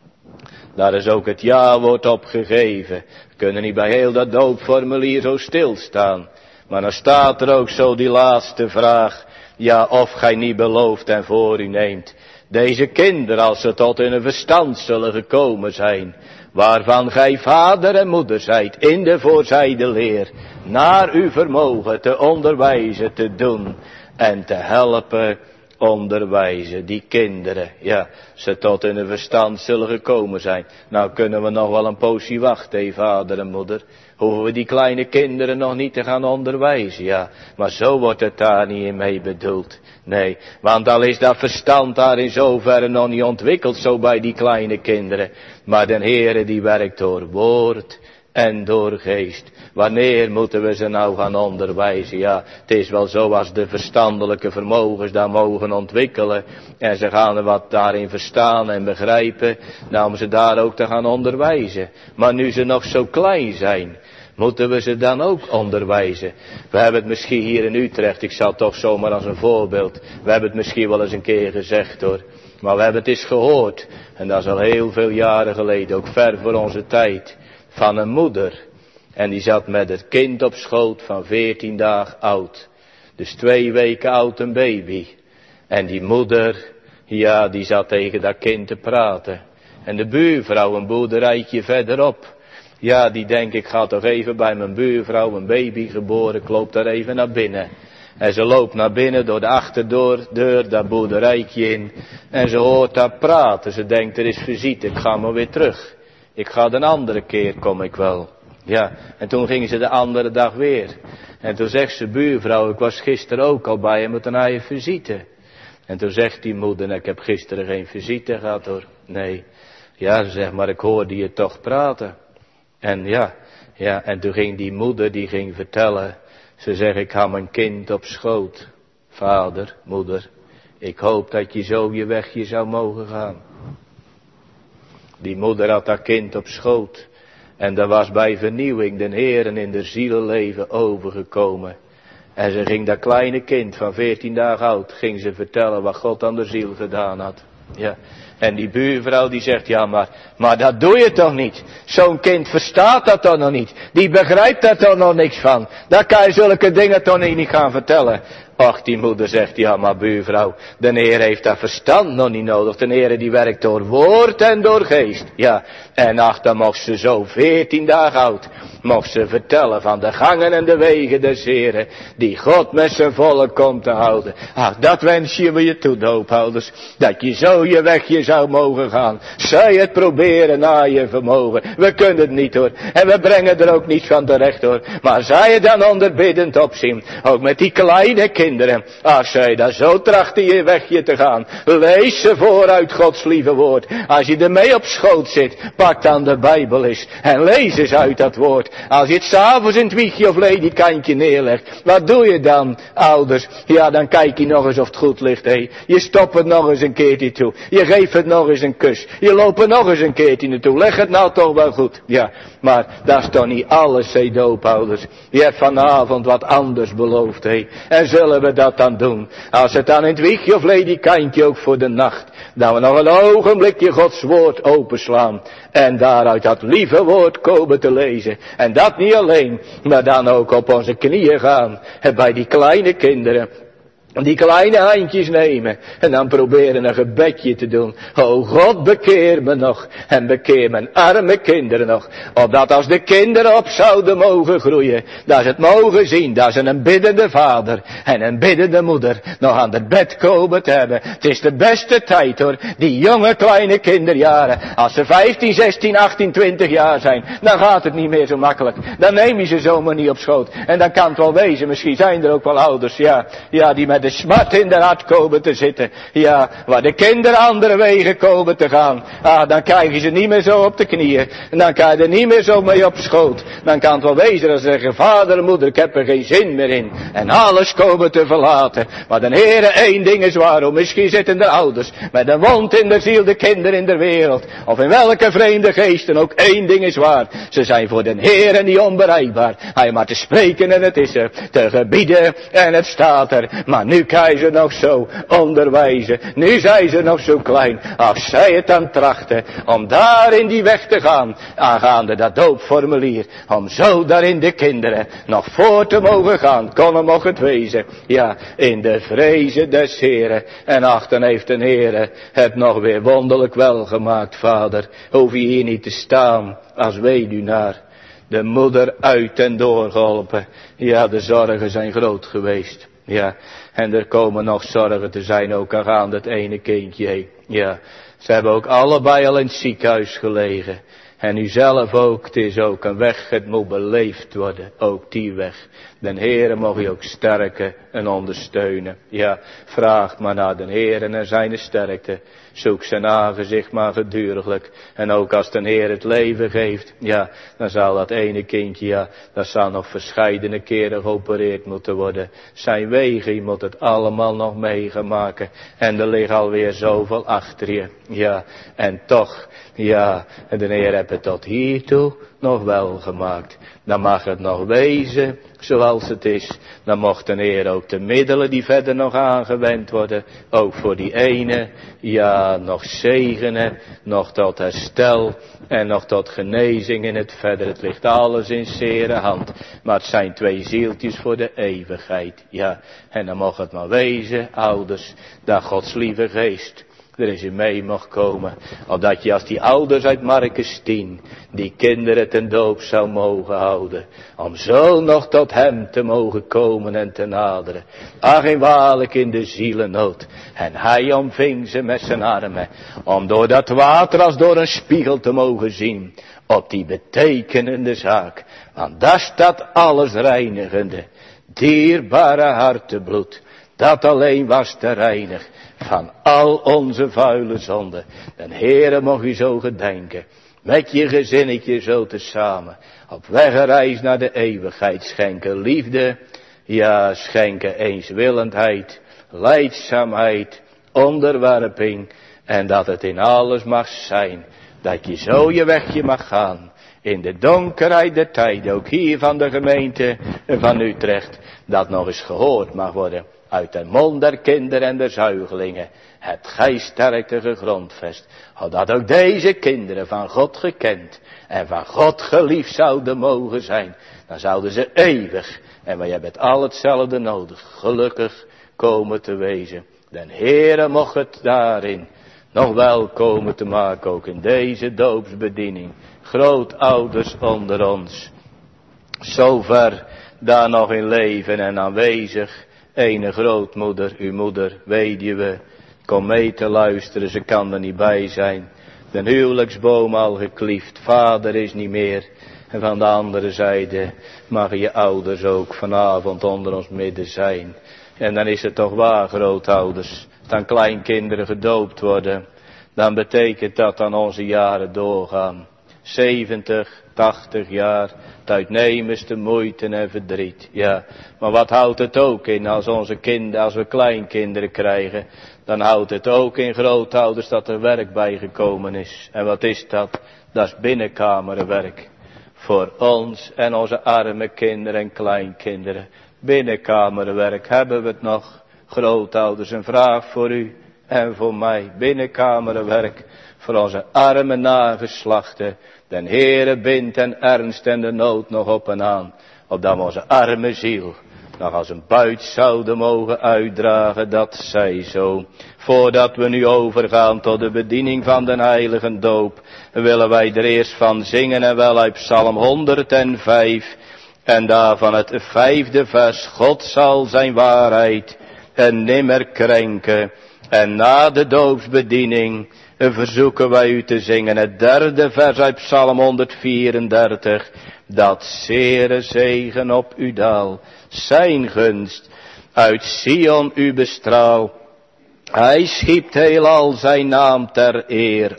Daar is ook het ja-woord op gegeven. We kunnen niet bij heel dat doopformulier zo stilstaan. Maar dan staat er ook zo die laatste vraag. Ja, of gij niet belooft en voor u neemt. Deze kinderen, als ze tot hun verstand zullen gekomen zijn, waarvan gij vader en moeder zijt in de voorzijde leer, naar uw vermogen te onderwijzen, te doen en te helpen onderwijzen. Die kinderen, ja, ze tot hun verstand zullen gekomen zijn. Nou kunnen we nog wel een poosje wachten, vader en moeder. Hoeven we die kleine kinderen nog niet te gaan onderwijzen, ja. Maar zo wordt het daar niet in mee bedoeld. Nee, want al is dat verstand daar in zoverre nog niet ontwikkeld, zo bij die kleine kinderen. Maar de Heere die werkt door woord en door geest. Wanneer moeten we ze nou gaan onderwijzen? Ja, het is wel zo als de verstandelijke vermogens daar mogen ontwikkelen. En ze gaan er wat daarin verstaan en begrijpen. Nou om ze daar ook te gaan onderwijzen. Maar nu ze nog zo klein zijn, moeten we ze dan ook onderwijzen? We hebben het misschien hier in Utrecht, ik zal toch zomaar als een voorbeeld. We hebben het misschien wel eens een keer gezegd hoor. Maar we hebben het eens gehoord. En dat is al heel veel jaren geleden, ook ver voor onze tijd. Van een moeder. En die zat met het kind op schoot van 14 dagen oud. Dus 2 weken oud een baby. En die moeder Ja, die zat tegen dat kind te praten. En de buurvrouw, een boerderijtje verderop. Ja, die denkt, ik ga toch even bij mijn buurvrouw, een baby geboren, ik loop daar even naar binnen. En ze loopt naar binnen door de achterdeur, dat boerderijtje in. En ze hoort daar praten. Ze denkt, er is visite, ik ga maar weer terug. Ik ga de andere keer, kom ik wel. Ja, en toen ging ze de andere dag weer. En toen zegt ze, buurvrouw, ik was gisteren ook al bij hem, met een eigen visite. En toen zegt die moeder, ik heb gisteren geen visite gehad hoor. Nee. Ja, ze zegt, maar ik hoorde je toch praten. En ja, en toen ging die moeder, die ging vertellen. Ze zegt, ik had mijn kind op schoot. Vader, moeder, ik hoop dat je zo je wegje zou mogen gaan. Die moeder had haar kind op schoot. En daar was bij vernieuwing de Heeren in de zielenleven overgekomen. En ze ging dat kleine kind van 14 dagen oud, ging ze vertellen wat God aan de ziel gedaan had. Ja. En die buurvrouw die zegt, ja maar dat doe je toch niet. Zo'n kind verstaat dat toch nog niet. Die begrijpt daar toch nog niks van. Daar kan je zulke dingen toch niet gaan vertellen. Och, die moeder zegt, ja maar buurvrouw, de Heer heeft dat verstand nog niet nodig. De Heer die werkt door woord en door geest. Ja, en ach, dan mocht ze zo 14 dagen oud, mocht ze vertellen van de gangen en de wegen des Heeren, die God met zijn volk komt te houden. Ach, dat wens je je toe, doophouders, dat je zo je wegje zou mogen gaan. Zij het proberen naar je vermogen. We kunnen het niet hoor, en we brengen er ook niet van terecht hoor. Maar zij het dan onderbiddend opzien, ook met die kleine kinderen, als zij daar zo trachten je wegje te gaan, lees ze voor uit Gods lieve woord. Als je ermee op schoot zit, pak dan de Bijbel eens en lees eens uit dat woord. Als je het s'avonds in het wiegje of ledikantje neerlegt, wat doe je dan, ouders? Ja, dan kijk je nog eens of het goed ligt, hé. Je stopt het nog eens een keertje toe. Je geeft het nog eens een kus. Je loopt er nog eens een keertje naartoe. Leg het nou toch wel goed. Ja, maar dat is toch niet alles, hé, doopouders. Je hebt vanavond wat anders beloofd, hé. En zullen we dat dan doen? Als het dan in het wiegje of ledikantje ook voor de nacht, dat we nog een ogenblikje Gods woord openslaan. En daaruit dat lieve woord komen te lezen. En dat niet alleen, maar dan ook op onze knieën gaan. En bij die kleine kinderen, die kleine handjes nemen en dan proberen een gebedje te doen. O God, bekeer me nog en bekeer mijn arme kinderen nog. Opdat als de kinderen op zouden mogen groeien, dat ze het mogen zien, dat ze een biddende vader en een biddende moeder nog aan het bed komen te hebben. Het is de beste tijd hoor, die jonge kleine kinderjaren. Als ze 15, 16, 18, 20 jaar zijn, dan gaat het niet meer zo makkelijk. Dan neem je ze zomaar niet op schoot. En dan kan het wel wezen, misschien zijn er ook wel ouders, ja, die met de smart in de hart komen te zitten. Ja, waar de kinderen andere wegen komen te gaan. Ah, dan krijg je ze niet meer zo op de knieën. En dan kan je er niet meer zo mee op schoot. Dan kan het wel wezen dat ze zeggen, vader en moeder, ik heb er geen zin meer in. En alles komen te verlaten. Maar de Heere, één ding is waarom. Misschien zitten er ouders met een wond in de ziel, de kinderen in de wereld. Of in welke vreemde geesten, ook één ding is waar. Ze zijn voor de Heere niet onbereikbaar. Hij maar te spreken en het is er. Te gebieden en het staat er. Maar nu kan ze nog zo onderwijzen. Nu zijn ze nog zo klein. Als zij het dan trachten om daar in die weg te gaan. Aangaande dat doopformulier. Om zo daarin de kinderen nog voor te mogen gaan. Kon hem ook het wezen. Ja, in de vrezen des Heren. En achten heeft de Heren het nog weer wonderlijk wel gemaakt, vader. Hoef je hier niet te staan als weduwnaar. De moeder uit en doorgeholpen. Ja, de zorgen zijn groot geweest. Ja, en er komen nog zorgen te zijn ook aan het ene kindje heen. Ja, ze hebben ook allebei al in het ziekenhuis gelegen. En u zelf ook, het is ook een weg, het moet beleefd worden, ook die weg. Den Heere mag u ook sterken en ondersteunen. Ja, vraag maar naar den Heere en zijn sterkte. Zoek zijn aangezicht maar geduriglijk. En ook als den Heer het leven geeft, ja, dan zal dat ene kindje, ja, dat zal nog verscheidene keren geopereerd moeten worden. Zijn wegen, je moet het allemaal nog meegemaken. En er ligt alweer zoveel achter je. Ja, en toch, ja, de Heer heeft het tot hiertoe nog wel gemaakt. Dan mag het nog wezen zoals het is. Dan mocht de Heer ook de middelen die verder nog aangewend worden, ook voor die ene, ja, nog zegenen, nog tot herstel en nog tot genezing in het verder. Het ligt alles in zere hand, maar het zijn 2 zieltjes voor de eeuwigheid. Ja, en dan mocht het maar wezen, ouders, dat Gods lieve geest er eens in mee mag komen. Opdat je als die ouders uit Markus 10, die kinderen ten doop zou mogen houden. Om zo nog tot hem te mogen komen en te naderen. Ach, en waarlijk in de zielennood. En hij omving ze met zijn armen. Om door dat water als door een spiegel te mogen zien. Op die betekenende zaak. Want daar staat alles reinigende. Dierbare hartebloed. Dat alleen was te reinig. Van al onze vuile zonden. Den Heere mocht u zo gedenken. Met je gezinnetje zo tezamen. Op weggereis naar de eeuwigheid. Schenken liefde. Ja, schenken eenswillendheid. Lijdzaamheid. Onderwerping. En dat het in alles mag zijn. Dat je zo je wegje mag gaan. In de donkerheid der tijd. Ook hier van de gemeente van Utrecht. Dat nog eens gehoord mag worden. Uit de mond der kinderen en der zuigelingen. Het gij sterkte gegrondvest. Zodat ook deze kinderen van God gekend. En van God geliefd zouden mogen zijn. Dan zouden ze eeuwig. En wij hebben het al hetzelfde nodig. Gelukkig komen te wezen. Den Heere mocht het daarin. Nog wel komen te maken. Ook in deze doopsbediening. Grootouders onder ons. Zover daar nog in leven en aanwezig. Ene grootmoeder, uw moeder, weduwe, kom mee te luisteren, ze kan er niet bij zijn. De huwelijksboom al gekliefd, vader is niet meer. En van de andere zijde mag je ouders ook vanavond onder ons midden zijn. En dan is het toch waar, grootouders, dan kleinkinderen gedoopt worden. Dan betekent dat dan onze jaren doorgaan. 70, 80 jaar, het uitnemendste moeite en verdriet. Ja, maar wat houdt het ook in als onze kinderen, als we kleinkinderen krijgen, dan houdt het ook in, grootouders, dat er werk bijgekomen is. En wat is dat? Dat is binnenkamerwerk. Voor ons en onze arme kinderen en kleinkinderen. Binnenkamerwerk, hebben we het nog? Grootouders, een vraag voor u en voor mij. Binnenkamerwerk voor onze arme nageslachten. Den Heere bindt en ernst en de nood nog op en aan. Opdat we onze arme ziel nog als een buit zouden mogen uitdragen, dat zij zo. Voordat we nu overgaan tot de bediening van den heilige doop, willen wij er eerst van zingen en wel uit Psalm 105. En daarvan het 5e vers. God zal zijn waarheid en nimmer krenken. En na de doopsbediening verzoeken wij u te zingen het 3e vers uit Psalm 134. Dat zere zegen op u daal, zijn gunst uit Sion u bestraal. Hij schiept heelal zijn naam ter eer,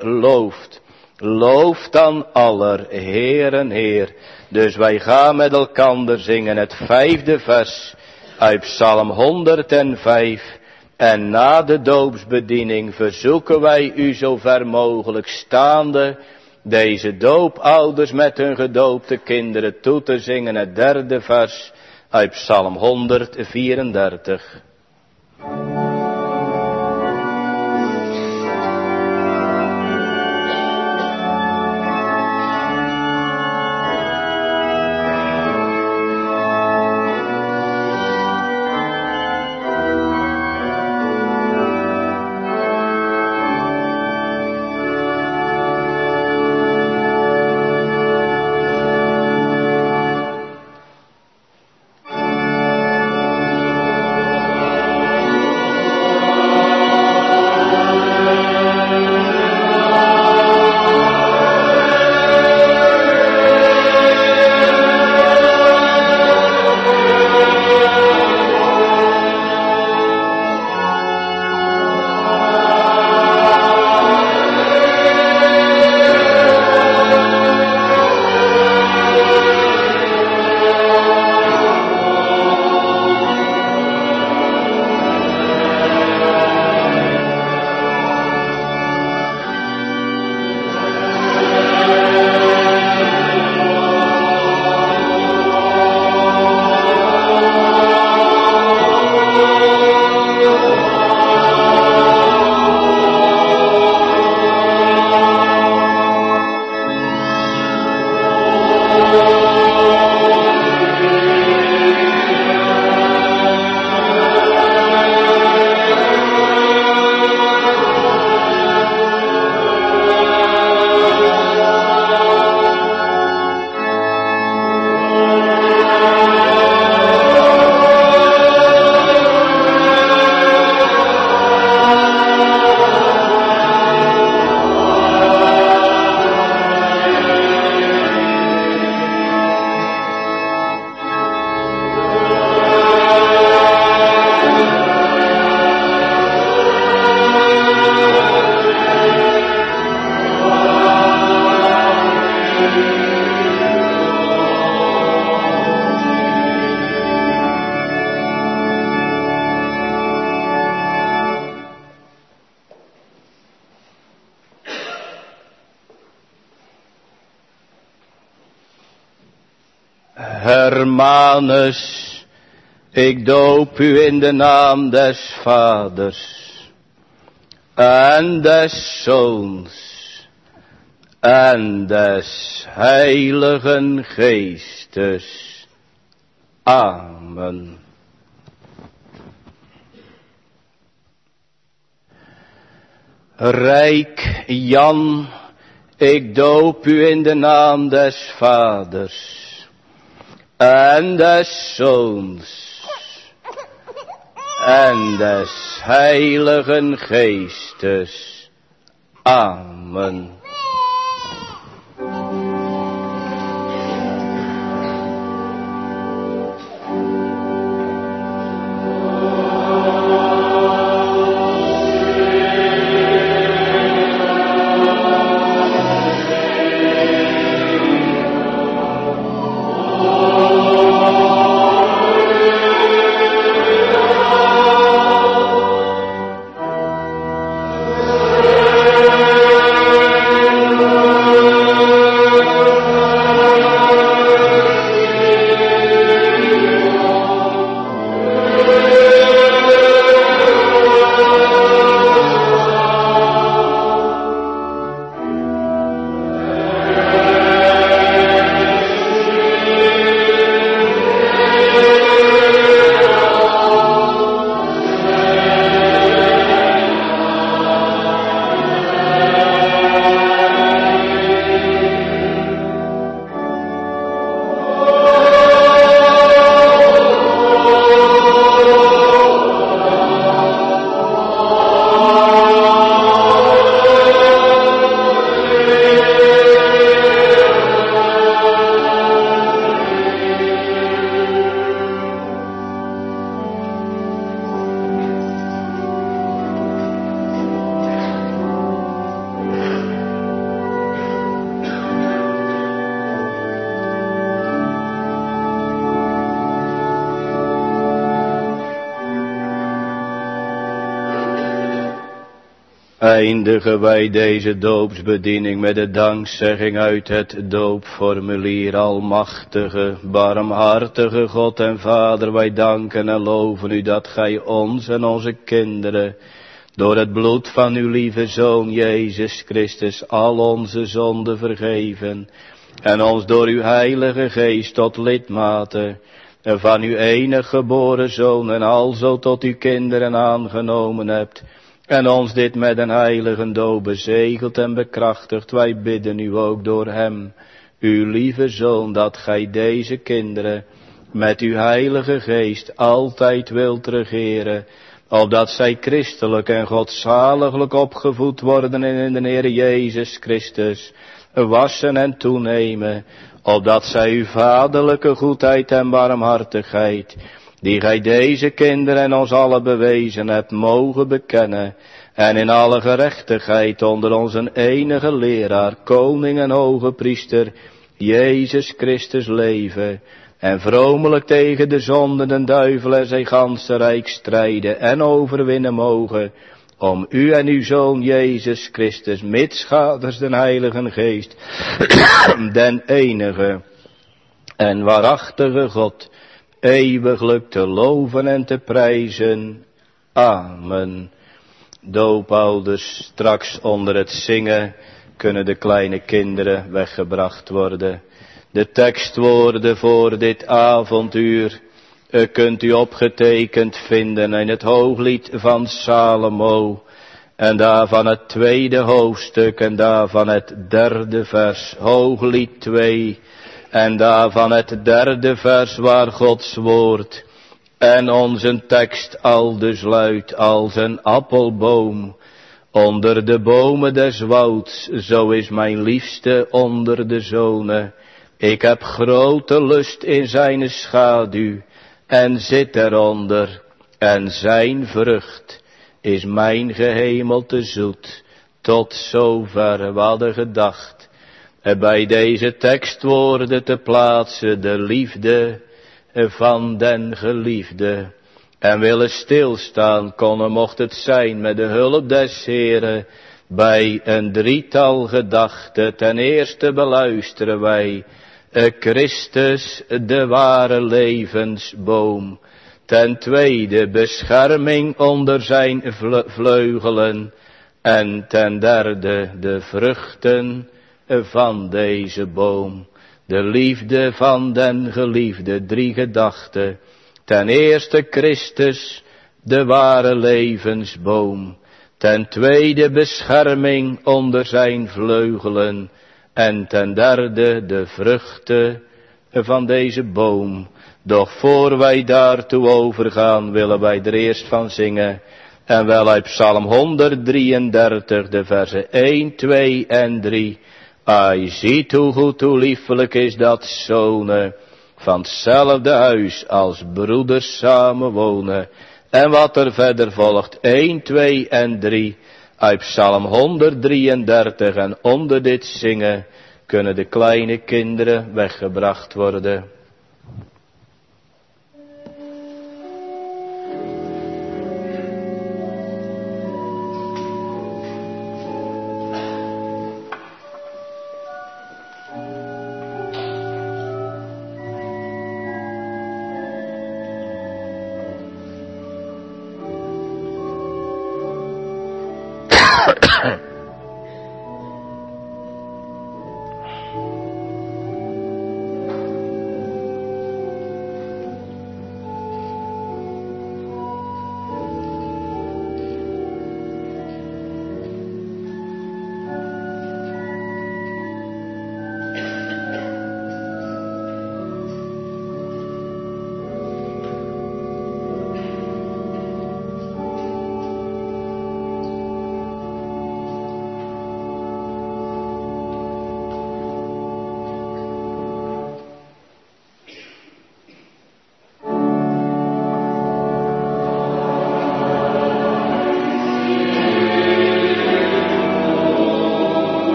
looft dan aller Heeren Heer. Dus wij gaan met elkander zingen het 5e vers uit Psalm 105. En na de doopsbediening verzoeken wij u zo ver mogelijk staande deze doopouders met hun gedoopte kinderen toe te zingen het 3e vers uit Psalm 134. Hermanus, ik doop u in de naam des Vaders en des Zoons en des Heiligen Geestes. Amen. Rijk Jan, ik doop u in de naam des Vaders en des Zoons en des Heiligen Geestes. Amen. Eindigen wij deze doopsbediening met de dankzegging uit het doopformulier. Almachtige, barmhartige God en Vader, wij danken en loven u dat gij ons en onze kinderen door het bloed van uw lieve Zoon Jezus Christus al onze zonden vergeven en ons door uw Heilige Geest tot lidmaten van uw enig geboren Zoon en alzo tot uw kinderen aangenomen hebt. En ons dit met een heilige doop bezegeld en bekrachtigt. Wij bidden u ook door hem, uw lieve Zoon, dat gij deze kinderen met uw Heilige Geest altijd wilt regeren. Opdat zij christelijk en godzaliglijk opgevoed worden in de Heer Jezus Christus. Wassen en toenemen. Opdat zij uw vaderlijke goedheid en barmhartigheid, die gij deze kinderen en ons allen bewezen hebt, mogen bekennen en in alle gerechtigheid onder onze enige leraar, koning en hoge priester, Jezus Christus leven en vromelijk tegen de zonde, de duivel en zijn ganse rijk strijden en overwinnen mogen, om u en uw Zoon Jezus Christus, mitschaders den Heiligen Geest, den enige en waarachtige God, eeuwiglijk te loven en te prijzen. Amen. Doopouders, straks onder het zingen kunnen de kleine kinderen weggebracht worden. De tekstwoorden voor dit avonduur kunt u opgetekend vinden in het Hooglied van Salomo. En daarvan het 2e hoofdstuk en daarvan het 3e vers. Hooglied 2 en daarvan het 3e vers waar Gods woord en onze tekst aldus luidt als een appelboom. Onder de bomen des wouds, zo is mijn liefste onder de zonen. Ik heb grote lust in zijn schaduw en zit eronder. En zijn vrucht is mijn gehemelte zoet. Tot zover we hadden gedacht bij deze tekstwoorden te plaatsen de liefde van den geliefde. En willen stilstaan konnen, mocht het zijn met de hulp des Heeren, bij een drietal gedachten. Ten eerste beluisteren wij Christus de ware levensboom. Ten tweede bescherming onder zijn vleugelen. En ten derde de vruchten van deze boom. De liefde van den geliefde, 3 gedachten. Ten eerste Christus, de ware levensboom. Ten tweede bescherming onder zijn vleugelen. En ten derde de vruchten van deze boom. Doch voor wij daartoe overgaan, willen wij er eerst van zingen. En wel uit Psalm 133, de versen 1, 2 en 3. Ai, ziet hoe goed, hoe liefelijk is dat zonen van hetzelfde huis als broeders samenwonen. En wat er verder volgt, 1, 2 en 3, uit Psalm 133 en onder dit zingen kunnen de kleine kinderen weggebracht worden.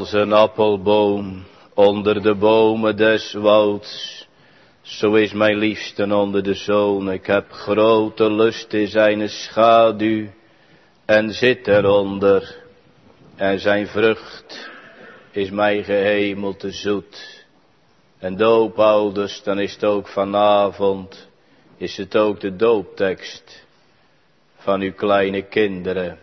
Als een appelboom onder de bomen des wouds, zo is mijn liefste onder de zon. Ik heb grote lust in zijn schaduw en zit eronder. En zijn vrucht is mij gehemelte zoet. En doopouders, dan is het ook vanavond, is het ook de dooptekst van uw kleine kinderen.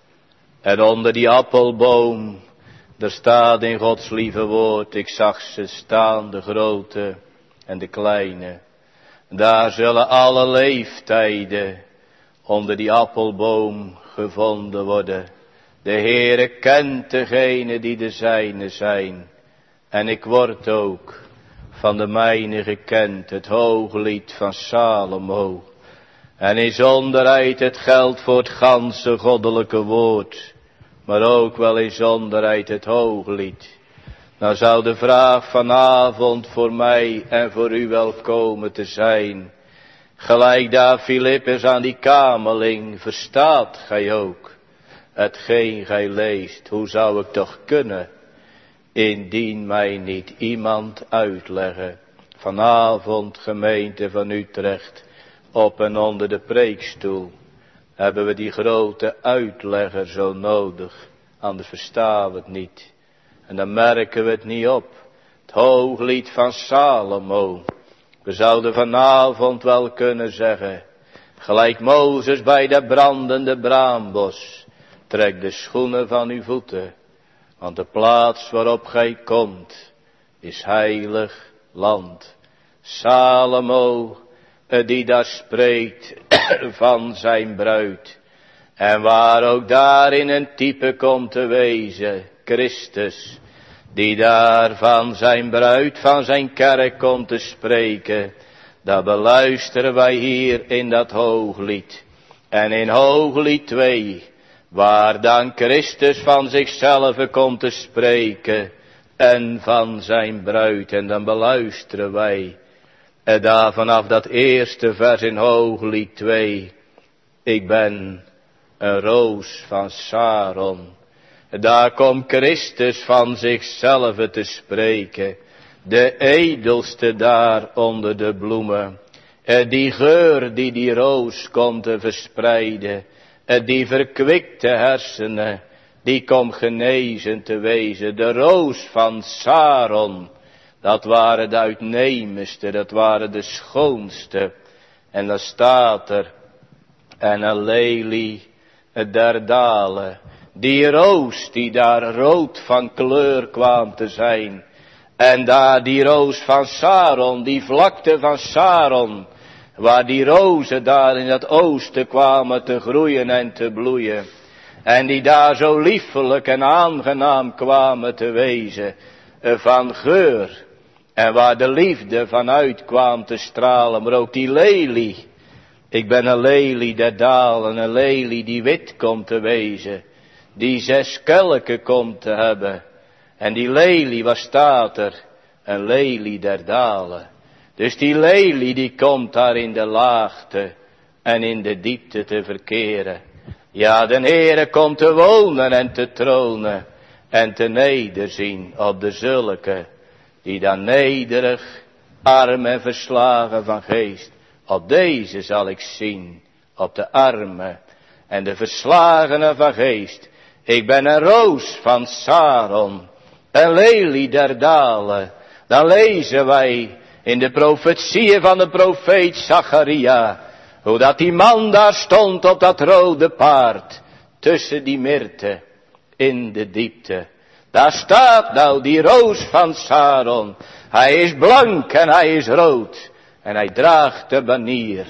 En onder die appelboom, daar staat in Gods lieve woord, ik zag ze staan, de grote en de kleine. Daar zullen alle leeftijden onder die appelboom gevonden worden. De Heere kent degene die de zijne zijn. En ik word ook van de mijne gekend, het hooglied van Salomo. En in zonderheid het geldt voor het ganse goddelijke woord, maar ook wel in zonderheid het hooglied. Nou zou de vraag vanavond voor mij en voor u wel komen te zijn. Gelijk daar Filippus aan die kameling, verstaat gij ook hetgeen gij leest? Hoe zou ik toch kunnen, indien mij niet iemand uitleggen? Vanavond, gemeente van Utrecht, op en onder de preekstoel, hebben we die grote uitlegger zo nodig. Anders verstaan we het niet. En dan merken we het niet op. Het hooglied van Salomo. We zouden vanavond wel kunnen zeggen, gelijk Mozes bij dat brandende braambos, trek de schoenen van uw voeten, want de plaats waarop gij komt is heilig land. Salomo, die daar spreekt van zijn bruid. En waar ook daarin een type komt te wezen, Christus, die daar van zijn bruid, van zijn kerk komt te spreken. Dat beluisteren wij hier in dat hooglied. En in hooglied 2, waar dan Christus van zichzelf komt te spreken en van zijn bruid. En dan beluisteren wij daar vanaf dat eerste vers in hooglied 2. Ik ben een roos van Saron. Daar komt Christus van zichzelf te spreken. De edelste daar onder de bloemen. Die geur die roos komt te verspreiden. Die verkwikte hersenen, die komt genezen te wezen. De roos van Saron, dat waren de uitnemendste, dat waren de schoonste. En dan staat er, en een lelie der dalen. Die roos die daar rood van kleur kwam te zijn. En daar die roos van Saron, die vlakte van Saron, waar die rozen daar in het oosten kwamen te groeien en te bloeien. En die daar zo liefelijk en aangenaam kwamen te wezen van geur. En waar de liefde vanuit kwam te stralen, maar ook die lelie. Ik ben een lelie der dalen, een lelie die wit komt te wezen. Die 6 kelken komt te hebben. En die lelie, wat staat er? Een lelie der dalen. Dus die lelie die komt daar in de laagte en in de diepte te verkeren. Ja, de Heere komt te wonen en te tronen en te nederzien op de zulke die dan nederig, arm en verslagen van geest. Op deze zal ik zien, op de armen en de verslagenen van geest. Ik ben een roos van Saron, een lelie der dalen. Dan lezen wij in de profetieën van de profeet Zacharia, hoe dat die man daar stond op dat rode paard, tussen die myrte, in de diepte. Daar staat nou die roos van Saron. Hij is blank en hij is rood. En hij draagt de banier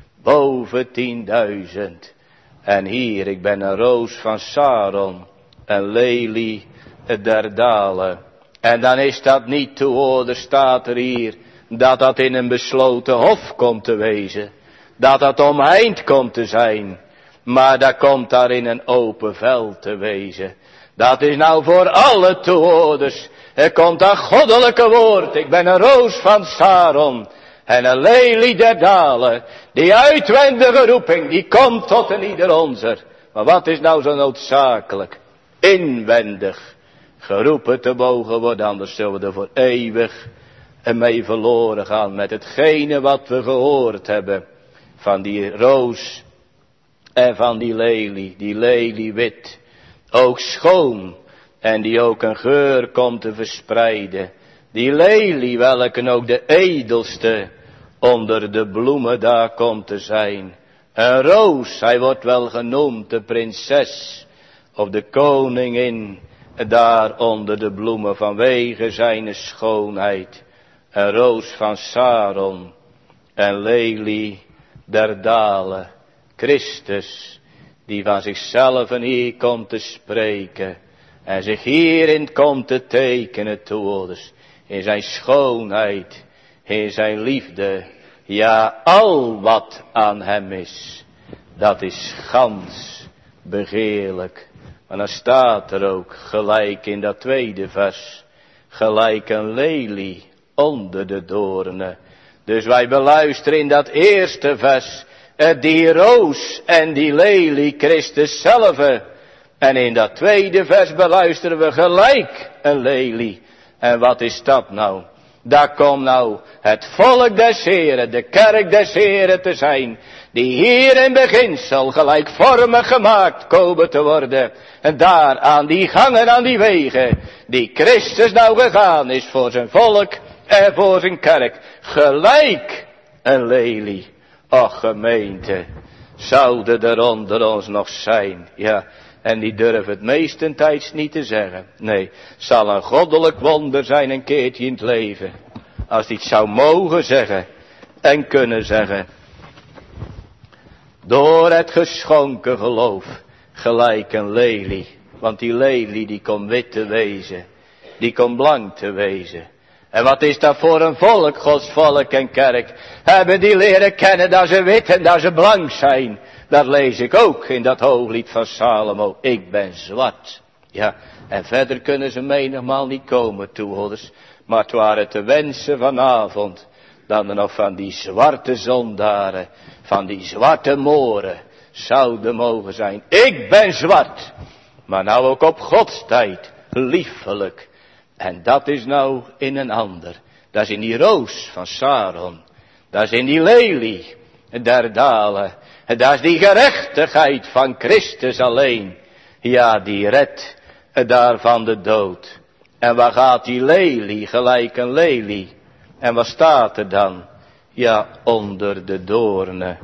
boven 10.000. En hier, ik ben een roos van Saron, een lelie der dalen. En dan is dat niet te horen, staat er hier, dat dat in een besloten hof komt te wezen. Dat dat omheind komt te zijn. Maar dat komt daar in een open veld te wezen. Dat is nou voor alle toehoorders. Er komt dat goddelijke woord. Ik ben een roos van Saron. En een lelie der dalen. Die uitwendige roeping, die komt tot een ieder onzer. Maar wat is nou zo noodzakelijk? Inwendig geroepen te mogen worden, anders zullen we er voor eeuwig mee verloren gaan met hetgene wat we gehoord hebben van die roos en van die lelie wit, ook schoon en die ook een geur komt te verspreiden. Die lelie welke ook de edelste onder de bloemen daar komt te zijn. Een roos, hij wordt wel genoemd de prinses of de koningin daar onder de bloemen vanwege zijn schoonheid. Een roos van Saron en lelie der dalen. Christus die van zichzelf en hier komt te spreken en zich hierin komt te tekenen toehoorders. In zijn schoonheid, in zijn liefde, ja al wat aan hem is, dat is gans begeerlijk. Maar dan staat er ook gelijk in dat tweede vers, gelijk een lelie onder de doornen. Dus wij beluisteren in dat eerste vers die roos en die lelie Christus zelf. En in dat tweede vers beluisteren we gelijk een lelie. En wat is dat nou? Daar komt nou het volk des Heren, de kerk des Heren te zijn, die hier in beginsel gelijkvormig gemaakt komen te worden. En daar aan die gangen, aan die wegen, die Christus nou gegaan is voor zijn volk en voor zijn kerk. Gelijk een lelie. Och gemeente, zouden er onder ons nog zijn, ja. En die durven het meestentijds niet te zeggen. Nee, zal een goddelijk wonder zijn een keertje in het leven. Als hij het zou mogen zeggen en kunnen zeggen. Door het geschonken geloof, gelijk een lelie. Want die lelie die komt wit te wezen, die komt blank te wezen. En wat is dat voor een volk, Gods volk en kerk? Hebben die leren kennen dat ze wit en dat ze blank zijn. Dat lees ik ook in dat hooglied van Salomo. Ik ben zwart. Ja, en verder kunnen ze menigmaal niet komen, toehoorders. Maar het waren te wensen vanavond, dat er nog van die zwarte zondaren, van die zwarte moren, zouden mogen zijn. Ik ben zwart, maar nou ook op Gods tijd, liefelijk. En dat is nou in een ander. Dat is in die roos van Saron. Dat is in die lelie der dalen. En dat is die gerechtigheid van Christus alleen. Ja, die redt daar van de dood. En waar gaat die lelie, gelijk een lelie? En wat staat er dan? Ja, onder de doornen.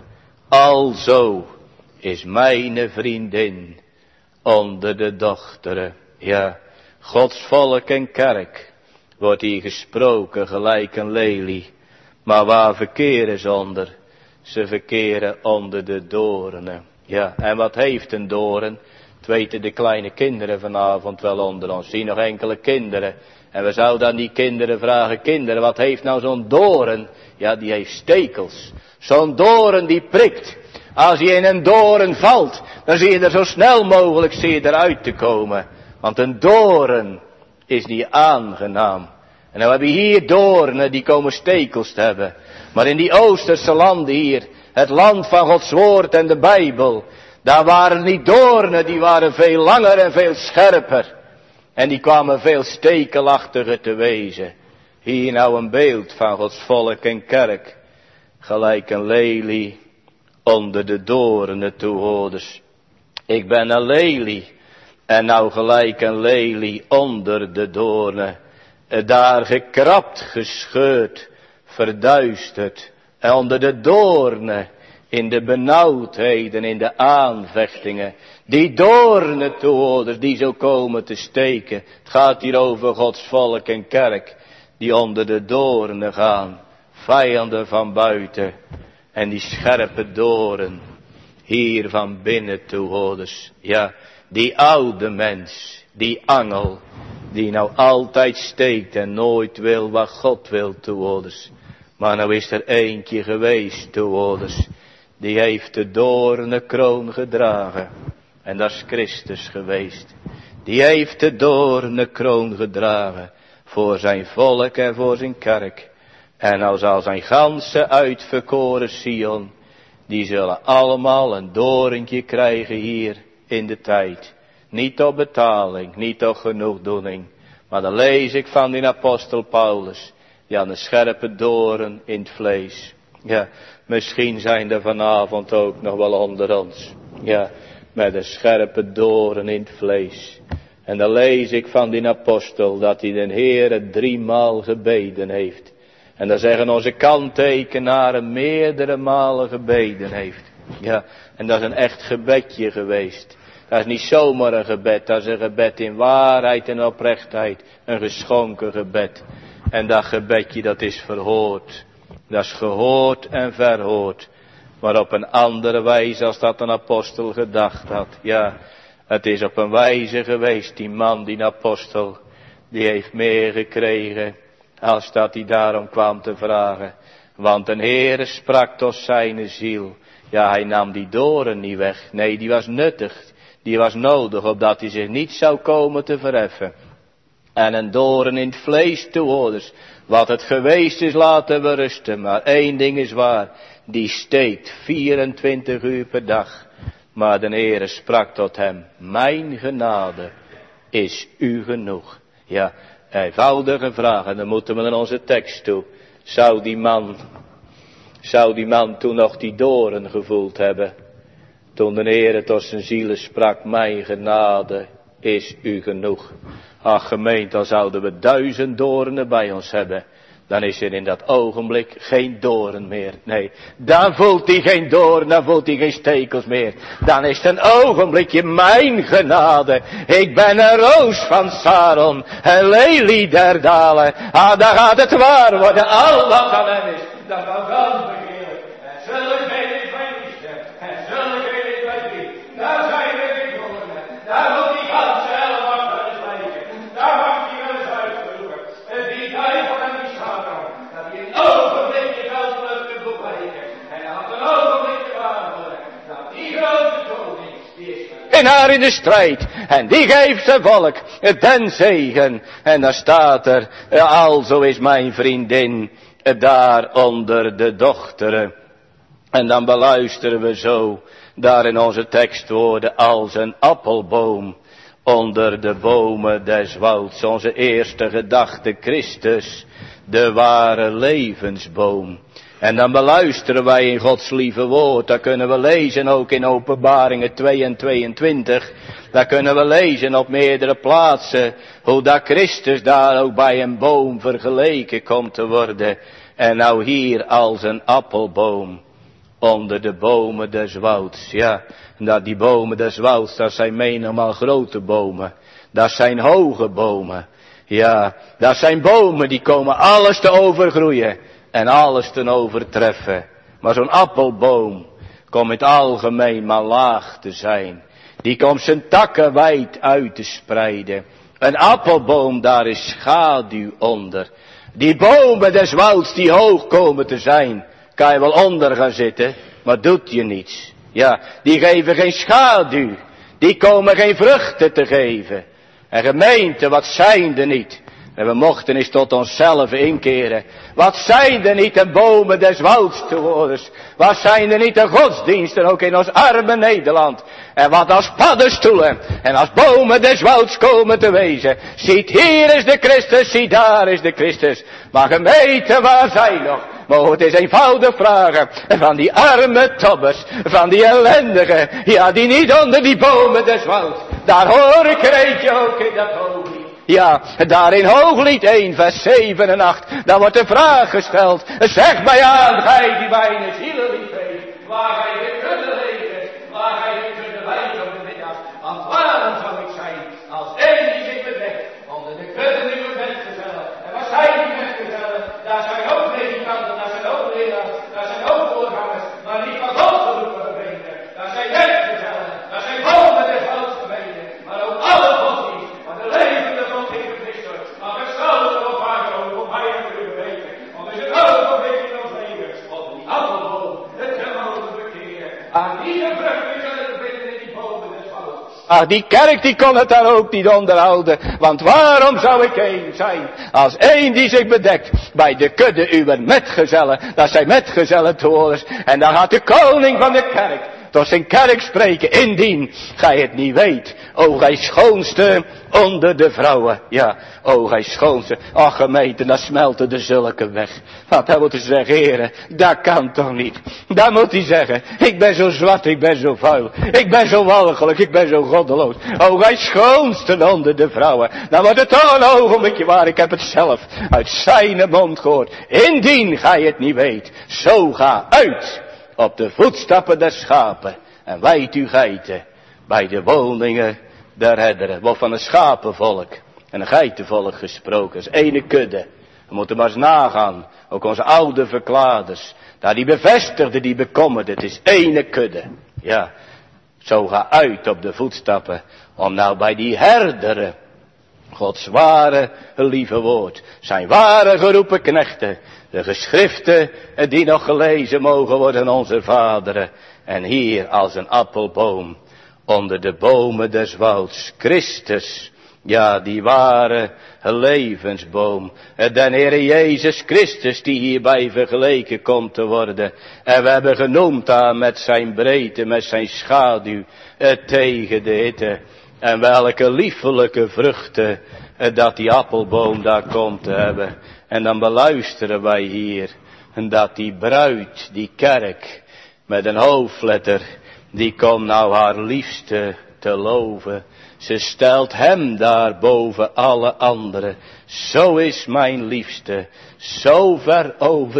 Alzo is mijn vriendin onder de dochteren. Ja, Gods volk en kerk wordt hier gesproken gelijk een lelie. Maar waar verkeren ze onder? Ze verkeren onder de doornen. Ja, en wat heeft een doorn? Het weten de kleine kinderen vanavond wel onder ons. Zie nog enkele kinderen. En we zouden aan die kinderen vragen, kinderen, wat heeft nou zo'n doorn? Ja, die heeft stekels. Zo'n doorn die prikt. Als je in een doorn valt, dan zie je er zo snel mogelijk eruit te komen. Want een doorn is niet aangenaam. En dan hebben we hier doornen die komen stekels te hebben. Maar in die Oosterse landen hier, het land van Gods woord en de Bijbel, daar waren niet doornen, die waren veel langer en veel scherper. En die kwamen veel stekelachtiger te wezen. Hier nou een beeld van Gods volk en kerk. Gelijk een lelie onder de doornen toehoorders. Ik ben een lelie. En nou gelijk een lelie onder de doornen. Daar gekrapt, gescheurd, verduisterd. En onder de doornen, in de benauwdheden, in de aanvechtingen. Die doornen toehoorders, die zo komen te steken. Het gaat hier over Gods volk en kerk. Die onder de doornen gaan. Vijanden van buiten. En die scherpe doorn. Hier van binnen toehoorders. Ja, die oude mens. Die angel. Die nou altijd steekt en nooit wil wat God wil toehoorders. Maar nou is er eentje geweest toehoorders. Die heeft de doornenkroon gedragen. En dat is Christus geweest. Die heeft de doornenkroon gedragen. Voor zijn volk en voor zijn kerk. En nou zal zijn ganse uitverkoren Sion. Die zullen allemaal een doorntje krijgen hier in de tijd. Niet door betaling, niet door genoegdoening. Maar dan lees ik van die apostel Paulus. Die aan een scherpe doorn in het vlees. Ja, misschien zijn er vanavond ook nog wel onder ons. Ja, met een scherpe doorn in het vlees. En dan lees ik van die apostel dat hij de Heere 3 maal gebeden heeft. En dan zeggen onze kanttekenaren meerdere malen gebeden heeft. Ja, en dat is een echt gebedje geweest. Dat is niet zomaar een gebed, dat is een gebed in waarheid en oprechtheid. Een geschonken gebed. En dat gebedje dat is verhoord. Dat is gehoord en verhoord. Maar op een andere wijze als dat een apostel gedacht had. Ja, het is op een wijze geweest, die man, die apostel. Die heeft meer gekregen als dat hij daarom kwam te vragen. Want een Heere sprak tot zijn ziel. Ja, hij nam die doorn niet weg. Nee, die was nuttig. Die was nodig, opdat hij zich niet zou komen te verheffen. En een doorn in het vlees toehoorders. Wat het geweest is, laten we rusten. Maar één ding is waar. Die steekt 24 uur per dag. Maar de Heere sprak tot hem. Mijn genade is u genoeg. Ja, eenvoudige vraag. En dan moeten we naar onze tekst toe. Zou die man toen nog die doorn gevoeld hebben? Toen de Heere tot zijn zielen sprak. Mijn genade is u genoeg. Ach gemeente, dan zouden we 1000 doornen bij ons hebben. Dan is er in dat ogenblik geen doorn meer. Nee, dan voelt hij geen doorn, dan voelt hij geen stekels meer. Dan is het een ogenblikje mijn genade. Ik ben een roos van Saron, een lelie der dalen. Ah, dan gaat het waar worden, al wat aan hem is. Dat kan God begeren. En zullen geen is mijn liefde. En zullen geen is mijn liefde. Daar zijn we geen doornen. Daar moet die ganse helft wel eens lijken. Daar mag hij wel eens uitgeroepen. En die duivel en die Satan. Dat die een ogenblikje wel te bewijken. En dan had een ogenblikje waar worden. Dat die grote koning, die is winnaar in de strijd. En die geeft zijn volk den zegen. En dan staat er, alzo is mijn vriendin daar onder de dochteren. En dan beluisteren we zo, daar in onze tekstwoorden, als een appelboom onder de bomen des wouds. Onze eerste gedachte, Christus, de ware levensboom. En dan beluisteren wij in Gods lieve woord. Dat kunnen we lezen ook in Openbaringen 2 en 22. Daar kunnen we lezen op meerdere plaatsen. Hoe dat Christus daar ook bij een boom vergeleken komt te worden. En nou hier als een appelboom onder de bomen des wouds. Ja, dat die bomen des wouds, dat zijn menigmaal grote bomen. Dat zijn hoge bomen. Ja, dat zijn bomen die komen alles te overgroeien. En alles te overtreffen. Maar zo'n appelboom komt in het algemeen maar laag te zijn. Die komt zijn takken wijd uit te spreiden. Een appelboom, daar is schaduw onder. Die bomen des wouds die hoog komen te zijn, kan je wel onder gaan zitten, maar doet je niets. Ja, die geven geen schaduw. Die komen geen vruchten te geven. En gemeente, wat zijn er niet? En we mochten eens tot onszelf inkeren. Wat zijn er niet de bomen des wouds toehoorders? Wat zijn er niet de godsdiensten ook in ons arme Nederland? En wat als paddenstoelen en als bomen des wouds komen te wezen. Ziet, hier is de Christus, zie, daar is de Christus. Maar gemeente, waar zijn nog? Mogen het eens eenvoudig vragen van die arme tobbers, van die ellendigen, ja, die niet onder die bomen des wouds. Daar hoor ik er eentje ook in dat Hooglied. Ja, daar in Hooglied 1, vers 7 en 8, daar wordt de vraag gesteld. Zeg mij aan, gij die mijn zielen lief heeft, waar gij de kudde leeft, waar gij de kudde wijdt op de middag. Want waarom zou ik zijn, als één die zich bedekt, onder de kudde nieuwe metgezellen. En wat zijn die metgezellen? Daar zijn ook predikanten, daar zijn ook leraars, daar zijn ook voorgangers, maar niet van God geroepen gemeenten. Daar zijn metgezellen, daar zijn bomen des wouds gemeenten, maar ook alle godsdienst, maar de levende God in Christus, maar gesloten op haar zoon, op mij en u weten. Want er is een ogenblik in ons leven, op die appelboom, het te mogen bekeren. Aan die vrucht zullen we vinden in die bomen des wouds. Ach, die kerk die kon het daar ook niet onderhouden. Want waarom zou ik één zijn als één die zich bedekt bij de kudde uw metgezellen. Dat zijn metgezellen toorns. En dan gaat de koning van de kerk tot zijn kerk spreken, indien gij het niet weet. O gij schoonste onder de vrouwen. Ja, o gij schoonste. Ach gemeente, dan smelten de zulke weg. Want hij moet zeggen, heren, dat kan toch niet. Dan moet hij zeggen, ik ben zo zwart, ik ben zo vuil. Ik ben zo walgelijk, ik ben zo goddeloos. O gij schoonste onder de vrouwen. Dan wordt het toch een ogenblikje waar, ik heb het zelf uit zijn mond gehoord. Indien gij het niet weet, zo ga uit op de voetstappen der schapen. En wijd uw geiten bij de woningen der redderen. Wordt van een schapenvolk en een geitenvolk gesproken. Dat is ene kudde. We moeten maar eens nagaan. Ook onze oude verklaarders. Daar die bevestigden, die bekommerden. Het is ene kudde. Ja, zo ga uit op de voetstappen. Om nou bij die herderen, Gods ware lieve woord, zijn ware geroepen knechten, de geschriften die nog gelezen mogen worden onze vaderen. En hier als een appelboom onder de bomen des wouds, Christus, ja die ware levensboom, den Heere Jezus Christus die hierbij vergeleken komt te worden. En we hebben genoemd aan met zijn breedte, met zijn schaduw, tegen de hitte. En welke liefelijke vruchten dat die appelboom daar komt te hebben. En dan beluisteren wij hier dat die bruid, die kerk, met een hoofdletter, die komt nou haar liefste te loven. Ze stelt hem daar boven alle anderen. Zo is mijn liefste, zo ver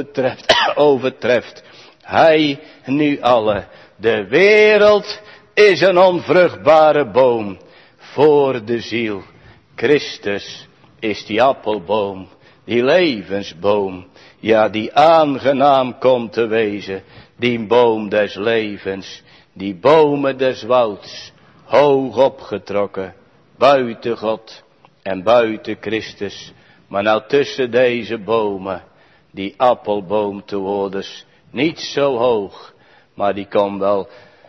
overtreft hij nu alle. De wereld is een onvruchtbare boom voor de ziel. Christus is die appelboom, die levensboom, ja die aangenaam komt te wezen, die boom des levens, die bomen des wouds, hoog opgetrokken, buiten God en buiten Christus. Maar nou tussen deze bomen, die appelboom te worden, niet zo hoog, maar die kan wel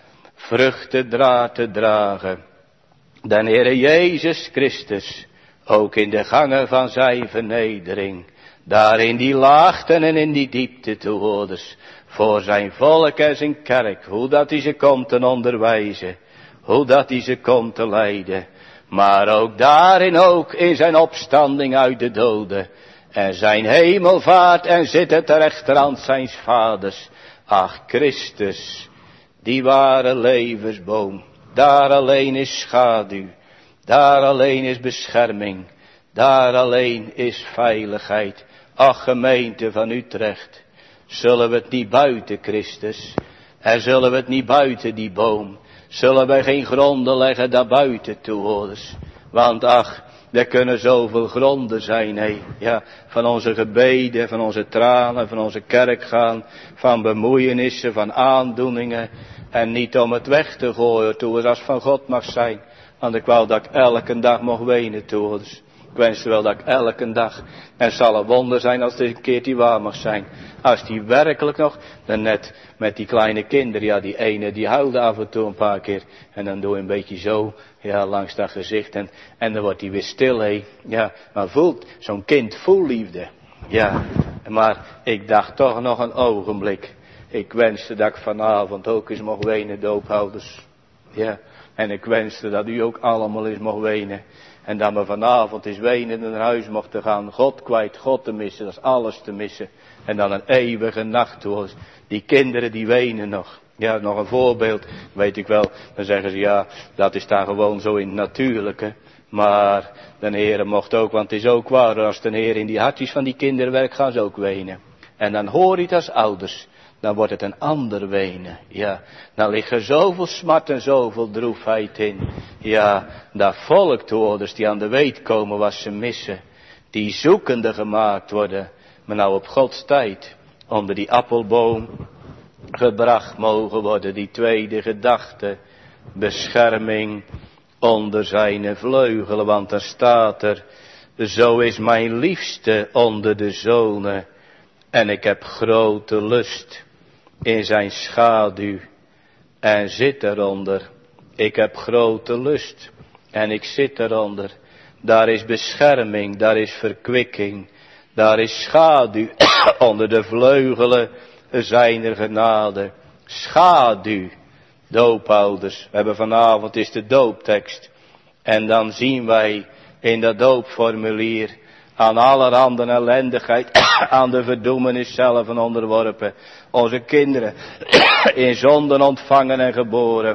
vruchten te dragen. Den Heere Jezus Christus, ook in de gangen van zijn vernedering, daar in die laagten en in die diepte te horen, voor zijn volk en zijn kerk, hoe dat hij ze komt te onderwijzen, hoe dat hij ze komt te leiden, maar ook daarin ook in zijn opstanding uit de doden, en zijn hemelvaart en zitten ter rechterhand zijns vaders. Ach Christus, die ware levensboom, daar alleen is schaduw, daar alleen is bescherming, daar alleen is veiligheid. Ach gemeente van Utrecht, zullen we het niet buiten Christus, en zullen we het niet buiten die boom, zullen wij geen gronden leggen daar buiten toe, want ach, er kunnen zoveel gronden zijn, ja, van onze gebeden, van onze tranen, van onze kerk gaan, van bemoeienissen, van aandoeningen, en niet om het weg te gooien toe het als van God mag zijn, want ik wou dat ik elke dag mocht wenen toe, ik wenste wel dat ik elke dag, en het zal een wonder zijn als het een keertje waar mag zijn, als die werkelijk nog, dan net met die kleine kinderen, ja die ene die huilde af en toe een paar keer, en dan doe je een beetje zo, ja langs dat gezicht, en dan wordt hij weer stil, ja, maar voelt, zo'n kind voelt liefde, ja, maar ik dacht toch nog een ogenblik, ik wenste dat ik vanavond ook eens mocht wenen, doophouders, ja, en ik wenste dat u ook allemaal eens mocht wenen. En dat we vanavond eens wenen naar huis mochten gaan. God kwijt, God te missen, dat is alles te missen. En dan een eeuwige nacht hoor. Die kinderen die wenen nog. Ja, nog een voorbeeld, weet ik wel. Dan zeggen ze ja, dat is daar gewoon zo in het natuurlijke. Maar de Heer mocht ook, want het is ook waar. Als de Heer in die hartjes van die kinderen werkt, gaan ze ook wenen. En dan hoor je het als ouders. Dan wordt het een ander wenen. Ja, dan ligt er zoveel smart en zoveel droefheid in. Ja, dat volk toorders die aan de weet komen wat ze missen. Die zoekende gemaakt worden. Maar nou op Gods tijd. Onder die appelboom gebracht mogen worden. Die tweede gedachte. Bescherming onder zijn vleugelen. Want daar staat er. Zo is mijn liefste onder de zonen. En ik heb grote lust in zijn schaduw en zit eronder. Ik heb grote lust en ik zit eronder. Daar is bescherming, daar is verkwikking, daar is schaduw onder de vleugelen zijner genade. Schaduw Doopouders, we hebben vanavond is de dooptekst. En dan zien wij in dat doopformulier aan allerhande ellendigheid, aan de verdoemenis zelf onderworpen. Onze kinderen in zonden ontvangen en geboren.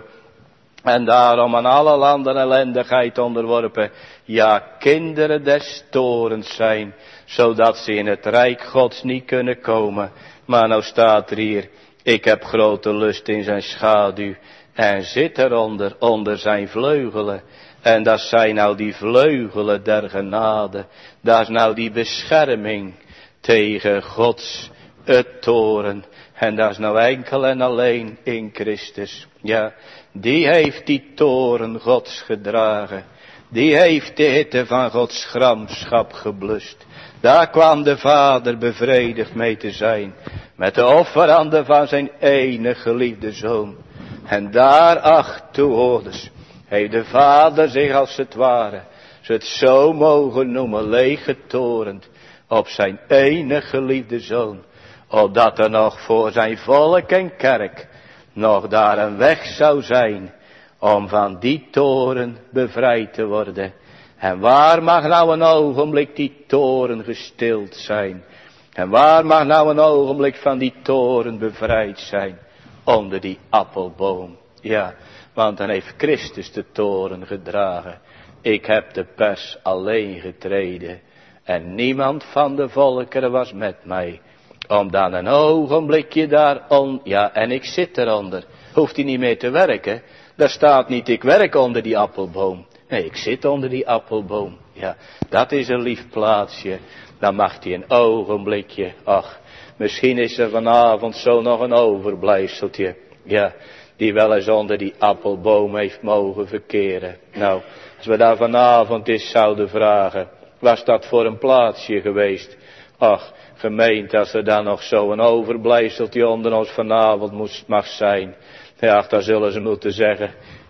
En daarom aan allerhande ellendigheid onderworpen. Ja, kinderen des torens zijn, zodat ze in het rijk Gods niet kunnen komen. Maar nou staat er hier, ik heb grote lust in zijn schaduw en zit eronder, onder zijn vleugelen. En dat zijn nou die vleugelen der genade. Dat is nou die bescherming tegen Gods het toren. En dat is nou enkel en alleen in Christus. Ja, die heeft die toren Gods gedragen. Die heeft de hitte van Gods gramschap geblust. Daar kwam de Vader bevredigd mee te zijn. Met de offerande van zijn enige geliefde Zoon. En daar, ach, toehoorders, heeft de Vader zich als het ware, ze het zo mogen noemen, leeggetorend op zijn enige geliefde Zoon. Opdat er nog voor zijn volk en kerk nog daar een weg zou zijn om van die toren bevrijd te worden. En waar mag nou een ogenblik die toren gestild zijn? En waar mag nou een ogenblik van die toren bevrijd zijn? Onder die appelboom. Ja, want dan heeft Christus de toren gedragen. Ik heb de pers alleen getreden. En niemand van de volkeren was met mij. Om dan een ogenblikje ja, en ik zit eronder. Hoeft hij niet meer te werken. Daar staat niet, ik werk onder die appelboom. Nee, ik zit onder die appelboom. Ja, dat is een lief plaatsje. Dan mag hij een ogenblikje. Ach, misschien is er vanavond zo nog een overblijfseltje. Ja, die wel eens onder die appelboom heeft mogen verkeren. Nou, als we daar vanavond eens zouden vragen, was dat voor een plaatsje geweest? Ach, gemeente, als er dan nog zo'n overblijfseltje onder ons vanavond mag zijn. Ja, dan zullen ze moeten zeggen,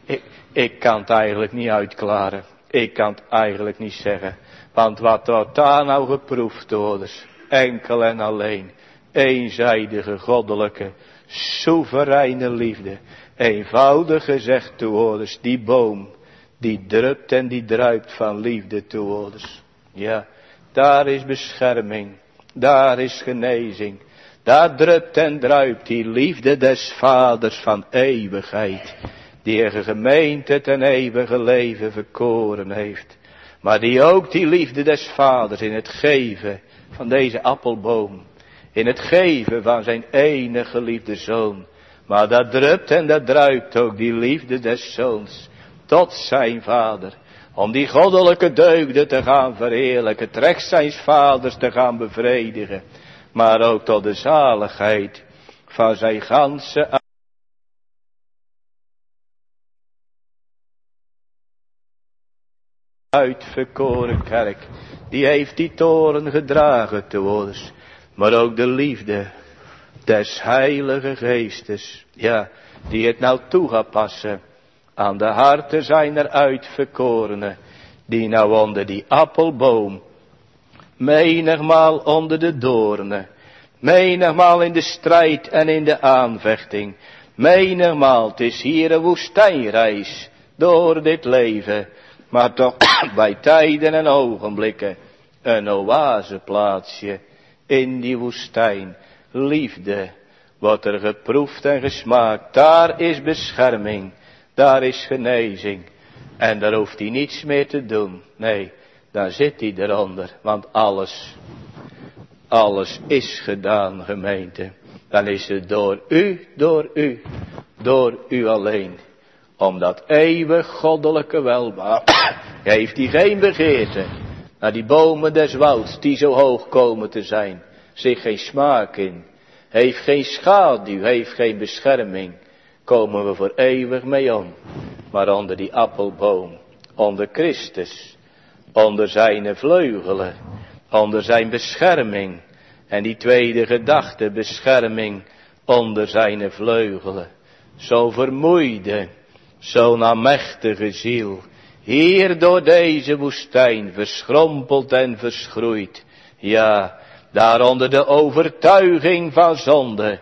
ik kan het eigenlijk niet uitklaren. Ik kan het eigenlijk niet zeggen. Want wat wordt daar nou geproefd, hoorders? Enkel en alleen. Eenzijdige, goddelijke, soevereine liefde. Eenvoudig gezegd, toehoorders, die boom, die drupt en die druipt van liefde, toehoorders. Ja, daar is bescherming, daar is genezing. Daar drupt en druipt die liefde des Vaders van eeuwigheid. Die een gemeente ten eeuwige leven verkoren heeft. Maar die ook die liefde des Vaders in het geven van deze appelboom. In het geven van zijn enige geliefde Zoon. Maar dat drupt en dat druipt ook die liefde des Zoons tot zijn Vader. Om die goddelijke deugden te gaan verheerlijken. Het recht zijns Vaders te gaan bevredigen. Maar ook tot de zaligheid van zijn ganse uitverkoren kerk. Die heeft die toren gedragen, toehoorders. Maar ook de liefde des heilige geestes. Ja, die het nou toe gaat passen aan de harten zijner uitverkorenen. Die nou onder die appelboom, menigmaal onder de doornen, menigmaal in de strijd en in de aanvechting, menigmaal, het is hier een woestijnreis door dit leven, maar toch bij tijden en ogenblikken een oaseplaatsje in die woestijn. Liefde wordt er geproefd en gesmaakt, daar is bescherming, daar is genezing. En daar hoeft hij niets meer te doen. Nee, daar zit hij eronder. Want alles is gedaan, gemeente. Dan is het door u alleen. Om dat eeuwig goddelijke welbaar heeft hij geen begeerte naar die bomen des wouds die zo hoog komen te zijn. Zich geen smaak in. Heeft geen schaduw, heeft geen bescherming. Komen we voor eeuwig mee om. Maar onder die appelboom, onder Christus, onder zijn vleugelen, onder zijn bescherming. En die tweede gedachte, bescherming onder zijn vleugelen. Zo vermoeide, zo namechtige ziel, hier door deze woestijn, verschrompeld en verschroeid. Ja, daar onder de overtuiging van zonde,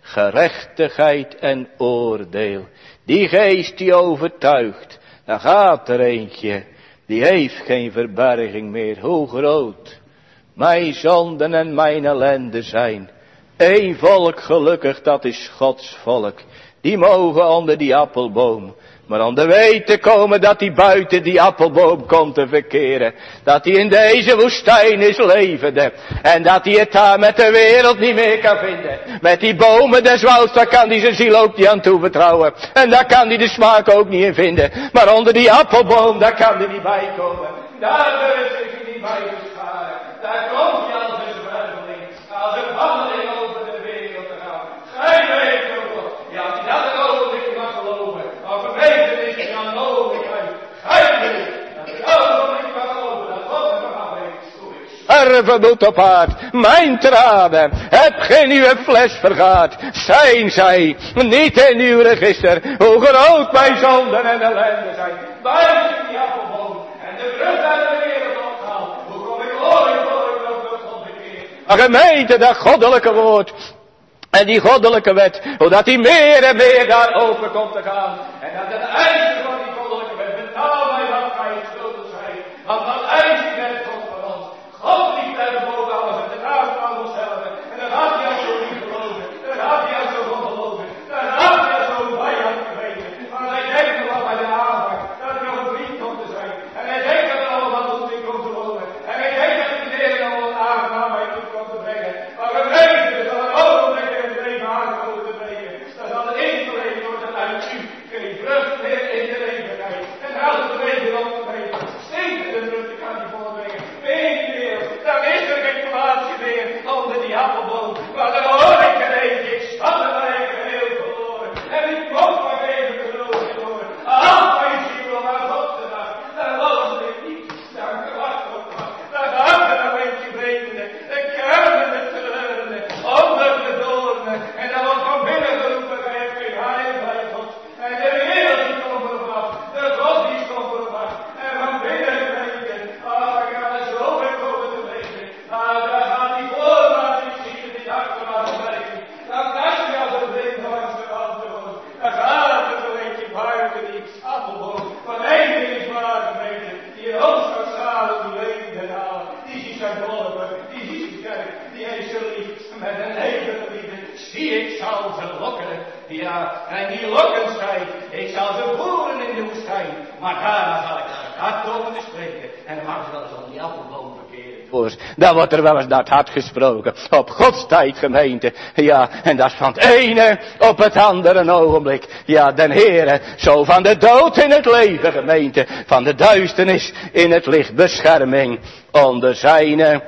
gerechtigheid en oordeel. Die geest die overtuigt, dan gaat er eentje, die heeft geen verberging meer. Hoe groot mijn zonden en mijn ellende zijn. Eén volk gelukkig, dat is Gods volk. Die mogen onder die appelboom. Maar om te weten komen dat hij buiten die appelboom komt te verkeren. Dat hij in deze woestijn is levende. En dat hij het daar met de wereld niet meer kan vinden. Met die bomen des wouds, daar kan hij zijn ziel ook niet aan toevertrouwen. En daar kan hij de smaak ook niet in vinden. Maar onder die appelboom, daar kan hij niet bij komen. Daar durft hij niet bij te scharen. Daar komt hij als een zwerveling. Als een wandeling over de wereld te gaan. Gij weet ook nog. Ja, als hij dat er over ik mag geloven. Maar verweten is hij aan de mogelijkheid. Gij weet dat hij over ik mag geloven. Dat God er nog afweegt. Sterven moet op aard. Mijn tranen. Heb geen uw fles vergaard. Zijn zij niet in uw register. Hoe groot mijn zonden en ellende zijn. Buiten die appelboom. En de vrucht uit de wereld opgehaald. Hoe kom ik ooit door God bekeerd. Maar gemeente, dat goddelijke woord. En die goddelijke wet. Zodat die meer en meer daar open komt te gaan. En dat het einde van die goddelijke wet. Betaal mij wat gij schuldig zijt. Want dat eist die wet komt van ons. God die blijft boven alles. En de naam van onszelf. En dan gaat hij als zo niet geloven. Dan gaat hij als zo van geloven. Dan gaat hij als zo vijand geweten. Maar hij denkt nog wel bij de aanvang. Dat hij nog een vriend komt te zijn. En hij denkt dat er allemaal wat in komt te wonen. En hij denkt dat hij de Heer allemaal een aangenaam bij toe komt te brengen. Maar we weten dat er ogenblik in het leven aangekomen te brengen. Dat zal het ingeleefd worden uit u. Geen vrucht meer in de eeuwigheid. En als het leven op te brengen. Steeds de vrucht kan hij voorbrengen. Eén keer. Dan is er geen plaatsje meer onder die appelboom. Maar dan hoor ik er eentje. Ik sta er maar geheel verloren. En ik mocht maar even geloven worden. Al mijn ziel om aan God te danken. Daar was ik niet. Dank wacht op wat. Daar gaat er een beetje bredende. De kermende treurende. Onder de doornen. En dan wordt van binnen geroepen. Gij hebt geen heil bij God. En de wereld die komt erop af. De God die komt erop af. En van binnen weten. Ah, ik ga er zo weer komen te weten. Ah, daar gaat die voorraad die ziet en die achterlaat werken. Dan kast je als een ding langs de antwoord. Dan gaat er zo eentje buiten die appelboom. Van één ding is waar gemeten. Die in hoofdstad zalen die levende naam. Die ziet zijn dorpen. Die ziet zijn kerk. Die heeft ze lief. Met een hele liefde. Zie ik zal ze lokken. Ja, en die lokken zijn. Ik zal ze voeren in de woestijn. Maar daarna zal ik naar het hart komen te spreken. En dan mag ze wel eens om die appelboom verkeren. Dan wordt er wel eens naar het hart gesproken. Op Gods tijd, gemeente. Ja, en dat is van het ene op het andere ogenblik. Ja, den Heere, zo van de dood in het leven, gemeente. Van de duisternis in het licht, bescherming onder zijne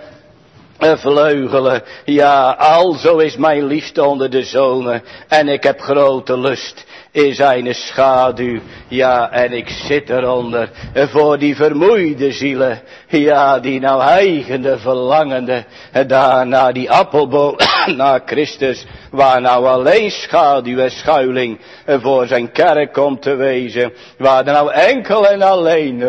vleugelen. Ja, alzo is mijn liefde onder de zonen. En ik heb grote lust in zijn schaduw. Ja, en ik zit eronder voor die vermoeide zielen. Ja, die nou hijgende, verlangende, daar naar die appelboom, naar Christus, waar nou alleen schaduw en schuiling voor zijn kerk komt te wezen. Waar er nou enkel en alleen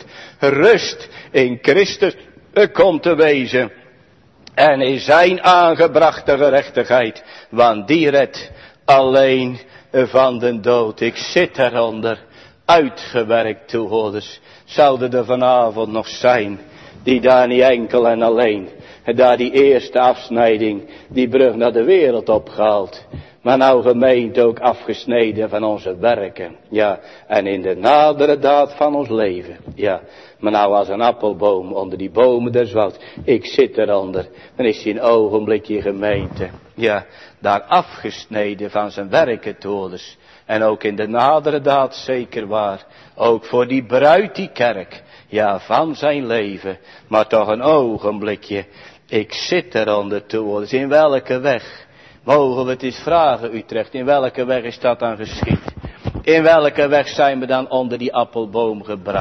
rust in Christus komt te wezen. En in zijn aangebrachte gerechtigheid, want die redt alleen van de dood. Ik zit eronder, uitgewerkt toehoorders. Zouden er vanavond nog zijn, die daar niet enkel en alleen, daar die eerste afsnijding, die brug naar de wereld opgehaald. Maar nou gemeente ook afgesneden van onze werken. Ja, en in de nadere daad van ons leven. Ja, maar nou als een appelboom onder die bomen des wouds. Ik zit eronder. Dan is hij een ogenblikje gemeente. Ja, daar afgesneden van zijn werken toordes. En ook in de nadere daad zeker waar. Ook voor die bruid die kerk. Ja, van zijn leven. Maar toch een ogenblikje. Ik zit eronder toordes. In welke weg? Mogen we het eens vragen, Utrecht, in welke weg is dat dan geschied? In welke weg zijn we dan onder die appelboom gebracht?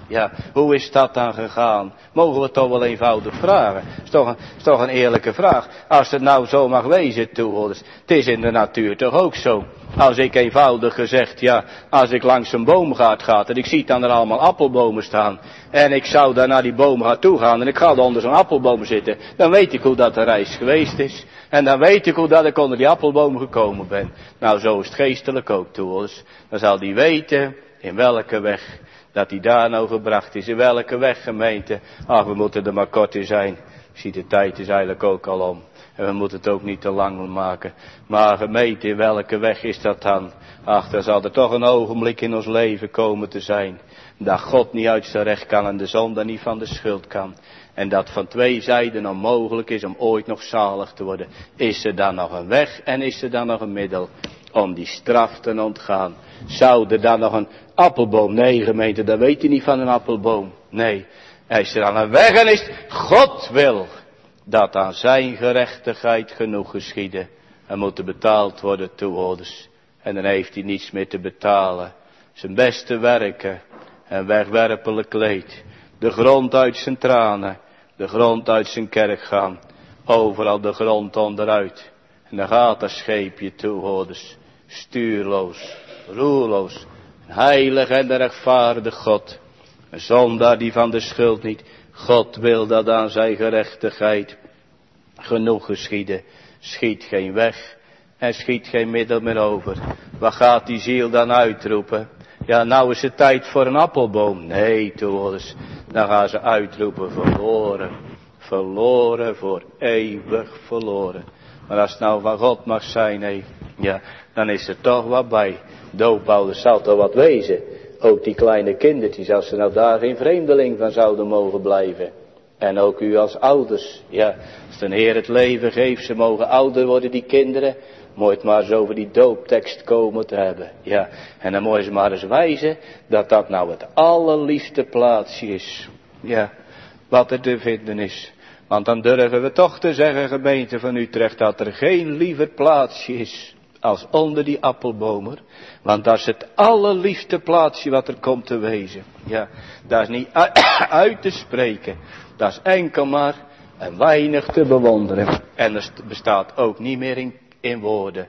Ja, hoe is dat dan gegaan? Mogen we toch wel eenvoudig vragen? Is toch een eerlijke vraag. Als het nou zo mag wezen, toehoorders. Het is in de natuur toch ook zo. Als ik eenvoudig gezegd, ja, als ik langs een boomgaard ga en ik zie dan er allemaal appelbomen staan. En ik zou daar naar die boomgaard toe gaan en ik ga onder zo'n appelboom zitten. Dan weet ik hoe dat de reis geweest is. En dan weet ik hoe dat ik onder die appelboom gekomen ben. Nou, zo is het geestelijk ook, toehoorders. Dan zal die weten in welke weg dat hij daar nou gebracht is. In welke weg, gemeente. Ach, we moeten er maar kort in zijn. Ik zie de tijd is eigenlijk ook al om. En we moeten het ook niet te lang maken. Maar gemeente, in welke weg is dat dan? Ach, dan zal er toch een ogenblik in ons leven komen te zijn. Dat God niet uit zijn recht kan en de zonde niet van de schuld kan. En dat van twee zijden onmogelijk is om ooit nog zalig te worden. Is er dan nog een weg en is er dan nog een middel om die straf te ontgaan? Zou er dan nog een appelboom? Nee, gemeente, dat weet je niet van een appelboom. Nee, is er dan een weg en is God wil dat aan zijn gerechtigheid genoeg geschieden. Er moeten betaald worden, toehoorders. En dan heeft hij niets meer te betalen. Zijn beste werken, een wegwerpelijk kleed, de grond uit zijn tranen, de grond uit zijn kerk gaan, overal de grond onderuit. En dan gaat dat scheepje, toehoorders, stuurloos, roerloos, een heilig en rechtvaardig God. Een zondaar die van de schuld niet, God wil dat aan zijn gerechtigheid genoeg geschieden. Schiet geen weg en schiet geen middel meer over. Wat gaat die ziel dan uitroepen? Ja, nou is het tijd voor een appelboom. Nee, toehoorders, dan gaan ze uitroepen, verloren, verloren, voor eeuwig verloren. Maar als het nou van God mag zijn, nee, ja, dan is er toch wat bij. Doopouders zal toch wat wezen. Ook die kleine kindertjes, als ze nou daar geen vreemdeling van zouden mogen blijven. En ook u als ouders, ja, als de Heer het leven geeft, ze mogen ouder worden, die kinderen. Moet het maar eens over die dooptekst komen te hebben. Ja, en dan moet je maar eens wijzen dat dat nou het allerliefste plaatsje is. Ja, wat er te vinden is. Want dan durven we toch te zeggen, gemeente van Utrecht, dat er geen liever plaatsje is als onder die appelbomer. Want dat is het allerliefste plaatsje wat er komt te wezen. Ja, dat is niet uit te spreken. Dat is enkel maar een weinig te bewonderen. En er bestaat ook niet meer in woorden.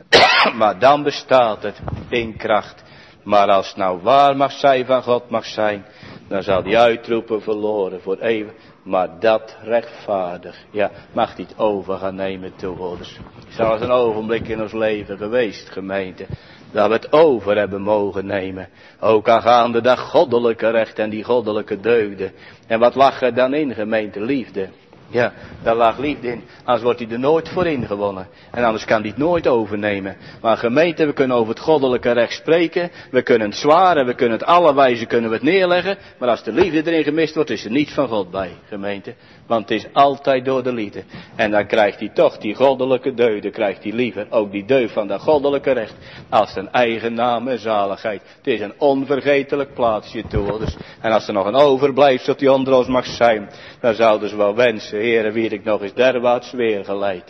Maar dan bestaat het in kracht. Maar als het nou waar mag zijn van God mag zijn, dan zal die uitroepen verloren voor eeuwig. Maar dat rechtvaardig. Ja, mag die het over gaan nemen, toehoorders. Het is al eens een ogenblik in ons leven geweest, gemeente, dat we het over hebben mogen nemen. Ook aangaande dat goddelijke recht en die goddelijke deugden. En wat lag er dan in, gemeente? Liefde. Ja, daar lag liefde in. Anders wordt hij er nooit voor ingewonnen. En anders kan hij het nooit overnemen. Maar gemeente, we kunnen over het goddelijke recht spreken. We kunnen het zware, we kunnen het alle wijzen kunnen we het neerleggen. Maar als de liefde erin gemist wordt, is er niets van God bij, gemeente. Want het is altijd door de liefde. En dan krijgt hij toch die goddelijke deugden, krijgt hij liever ook die deugd van dat goddelijke recht. Als zijn eigen naam en zaligheid. Het is een onvergetelijk plaatsje, toehoorders. En als er nog een overblijfsel die onder ons mag zijn, dan zouden ze wel wensen, Heere, wie ik nog eens derwaarts weer geleid.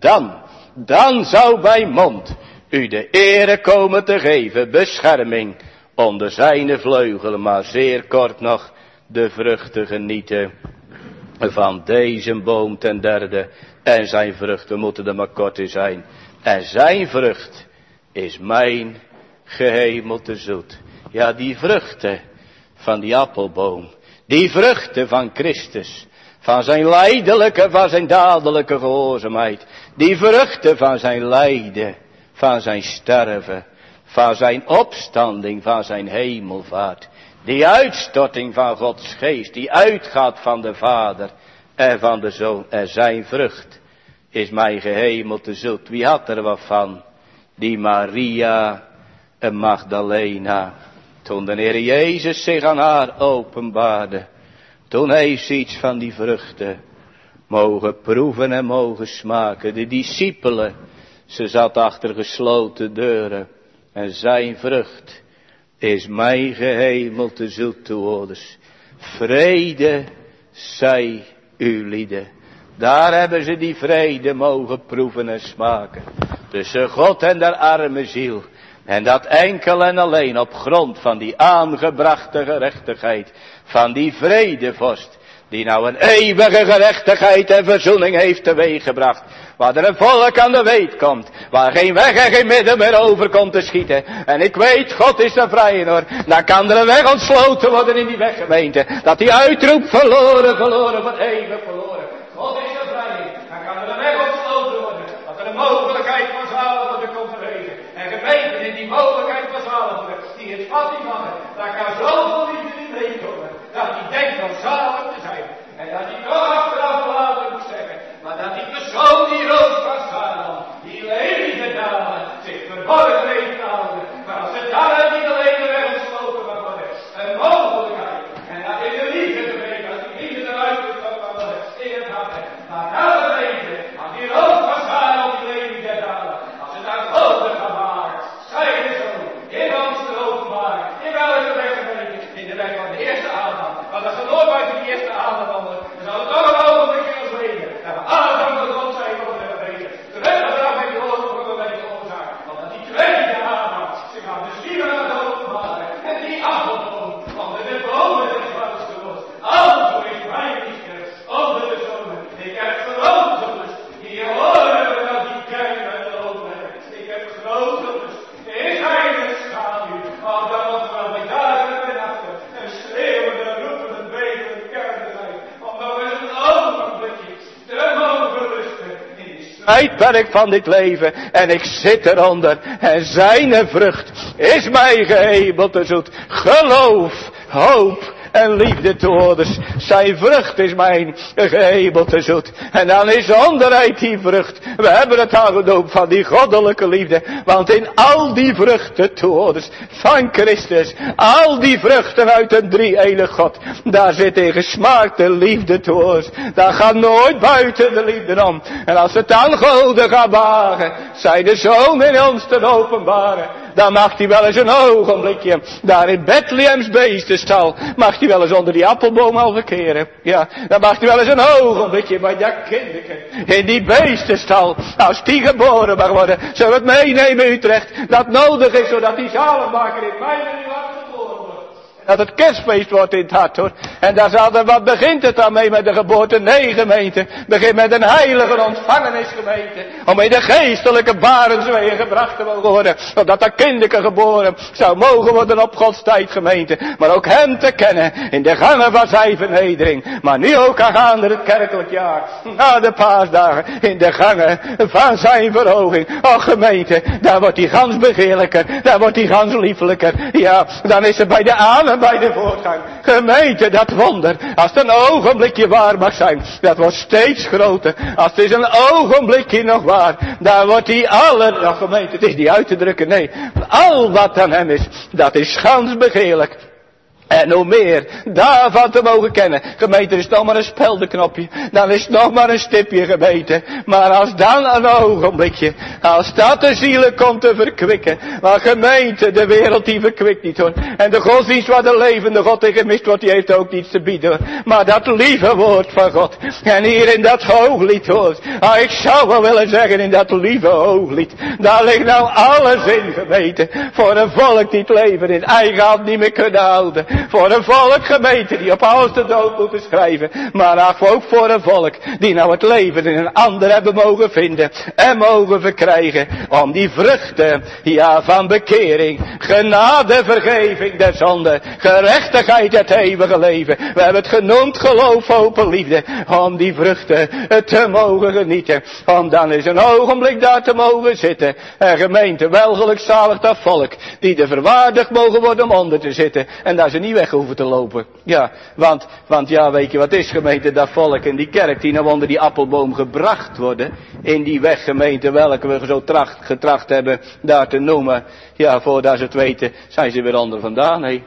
Dan zou bij mond u de ere komen te geven, bescherming onder zijn vleugelen, maar zeer kort nog de vruchten genieten van deze boom ten derde. En zijn vruchten moeten er maar kort in zijn. En zijn vrucht is mijn gehemelte zoet. Ja, die vruchten van die appelboom, die vruchten van Christus, van zijn lijdelijke, van zijn dadelijke gehoorzaamheid. Die vruchten van zijn lijden, van zijn sterven, van zijn opstanding, van zijn hemelvaart. Die uitstorting van Gods geest, die uitgaat van de Vader en van de Zoon. En zijn vrucht is mijn gehemelte zoet. Wie had er wat van? Die Maria en Magdalena. Toen de Heer Jezus zich aan haar openbaarde, toen heeft ze iets van die vruchten mogen proeven en mogen smaken. De discipelen, ze zat achter gesloten deuren. En zijn vrucht is mijn gehemelte zoet, toehoorders. Vrede zij uw lieden. Daar hebben ze die vrede mogen proeven en smaken. Tussen God en der arme ziel. En dat enkel en alleen op grond van die aangebrachte gerechtigheid. Van die vredevorst. Die nou een eeuwige gerechtigheid en verzoening heeft teweeggebracht. Waar er een volk aan de weet komt. Waar geen weg en geen midden meer over komt te schieten. En ik weet, God is de vrije hoor. Dan kan er een weg ontsloten worden in die weggemeente. Dat die uitroep verloren, verloren, voor eeuwig verloren. God is de vrije. Dan kan er een weg ontsloten worden. Dat er een mogelijkheid van zalig worden komt te wezen. En gemeenten in die mogelijkheid van zalig worden. Die het vat niet van het. Daar kan zoveel liefde in meekomen. Dat die denkt van zalig te zijn. En dat die toch achteraf later moet zeggen. Maar dat die persoon die roos van Salom, die levende dalen, zich verborgen heeft gehouden. Maar als het daar niet alleen de weg ontsloten mag worden. Een mogelijkheid. En dat is de liefde geweest. Als die liefde eruit is van worden. In het hart. Maar nou weten. Als die roos van Salom, die levende dalen. Als het daar groter gaat maken. Zij is zo. In ons te openbaren. In welke weg gemeente? In de weg van de eerste Adam. Want dat gaat nooit buiten die eerste Adam wandelen. Dan zal het toch een ogenblik in ons leven. En we alles aan de grond zijn voor de gemeente. Terwijl we daar met de oorlog voor de oorzaak. Want dat die tweede Adam zich aan de zielen aan het openbaren. En die appelboom onder de bomen des vaders gelost. Alzo is mijn liefde onder de zonen. Ik heb grote lust. Hier horen we dat die kerk met de open hebben. Ik heb grote lust. Is hij in het schaduw. Want dan nog wel bij dagen en nachten. En schreeuwen en roepen en beten en kerken zijn. Want dan is een ogenblikje. Te mogen rusten in die strijdperk van dit leven. En ik zit eronder. En zijn vrucht is mij gehebeld te zoet. Geloof, hoop en liefde toorders. Zijn vrucht is mijn gehebeld te zoet. En dan is zonderheid die vrucht. We hebben het al gedoopt van die goddelijke liefde. Want in al die vruchten toorders van Christus. Al die vruchten uit een drie-enig God. Daar zit in gesmaakte liefde toorders. Daar gaat nooit buiten de liefde om. En als het aan goden gaat wagen. Zij de zoon in ons te openbaren. Dan mag hij wel eens een ogenblikje. Daar in Bethlehems beestenstal. Mag hij wel eens onder die appelboom al verkeren. Ja, dan mag hij wel eens een ogenblikje bij dat kinderke. In die beestenstal. Als die geboren mag worden. Zullen we het meenemen in Utrecht. Dat nodig is zodat die zalenmaker in mij en in hart geboren wordt. Dat het kerstfeest wordt in het hart hoor. En daar zal er, wat begint het dan mee met de geboorte? Nee gemeente. Begint met een heilige ontvangenisgemeente. Om in de geestelijke barensweeën gebracht te mogen worden. Zodat dat kinderke geboren zou mogen worden op Gods tijd gemeente. Maar ook hem te kennen in de gangen van zijn vernedering. Maar nu ook aangaande het kerkelijk jaar. Na de paasdagen in de gangen van zijn verhoging. Och gemeente, daar wordt hij gans begeerlijker. Daar wordt hij gans liefelijker. Ja, dan is het bij de aan en bij de voortgang. Gemeente, dat wonder. Als het een ogenblikje waar mag zijn. Dat wordt steeds groter. Als het is een ogenblikje nog waar. Dan wordt hij nou gemeente, het is niet uit te drukken, nee. Al wat aan hem is, dat is gans begeerlijk. En hoe meer daarvan te mogen kennen. Gemeente, is het nog maar een speldenknopje. Dan is het nog maar een stipje gemeente. Maar als dan een ogenblikje. Als dat de zielen komt te verkwikken. Maar gemeente, de wereld die verkwikt niet hoor. En de godsdienst waar de levende God in gemist wordt, die heeft ook niets te bieden hoor. Maar dat lieve woord van God. En hier in dat hooglied hoor. Ik zou wel willen zeggen in dat lieve hooglied. Daar ligt nou alles in gemeente. Voor een volk die het leven in eigen hand niet meer kunnen houden. Voor een volk gemeente die op alles de dood moeten schrijven. Maar ook voor een volk die nou het leven in een ander hebben mogen vinden. En mogen verkrijgen. Om die vruchten, ja van bekering. Genade, vergeving der zonde. Gerechtigheid, het eeuwige leven. We hebben het genoemd geloof, hoop en liefde. Om die vruchten te mogen genieten. Om dan eens een ogenblik daar te mogen zitten. En gemeente, wel gelukzalig dat volk. Die er verwaardigd mogen worden om onder te zitten. En daar ze niet weg hoeven te lopen. Ja, want ja, weet je wat is gemeente, dat volk in die kerk die nou onder die appelboom gebracht worden. In die weggemeente welke we zo getracht hebben daar te noemen. Ja, voordat ze het weten zijn ze weer onder vandaan. Hé.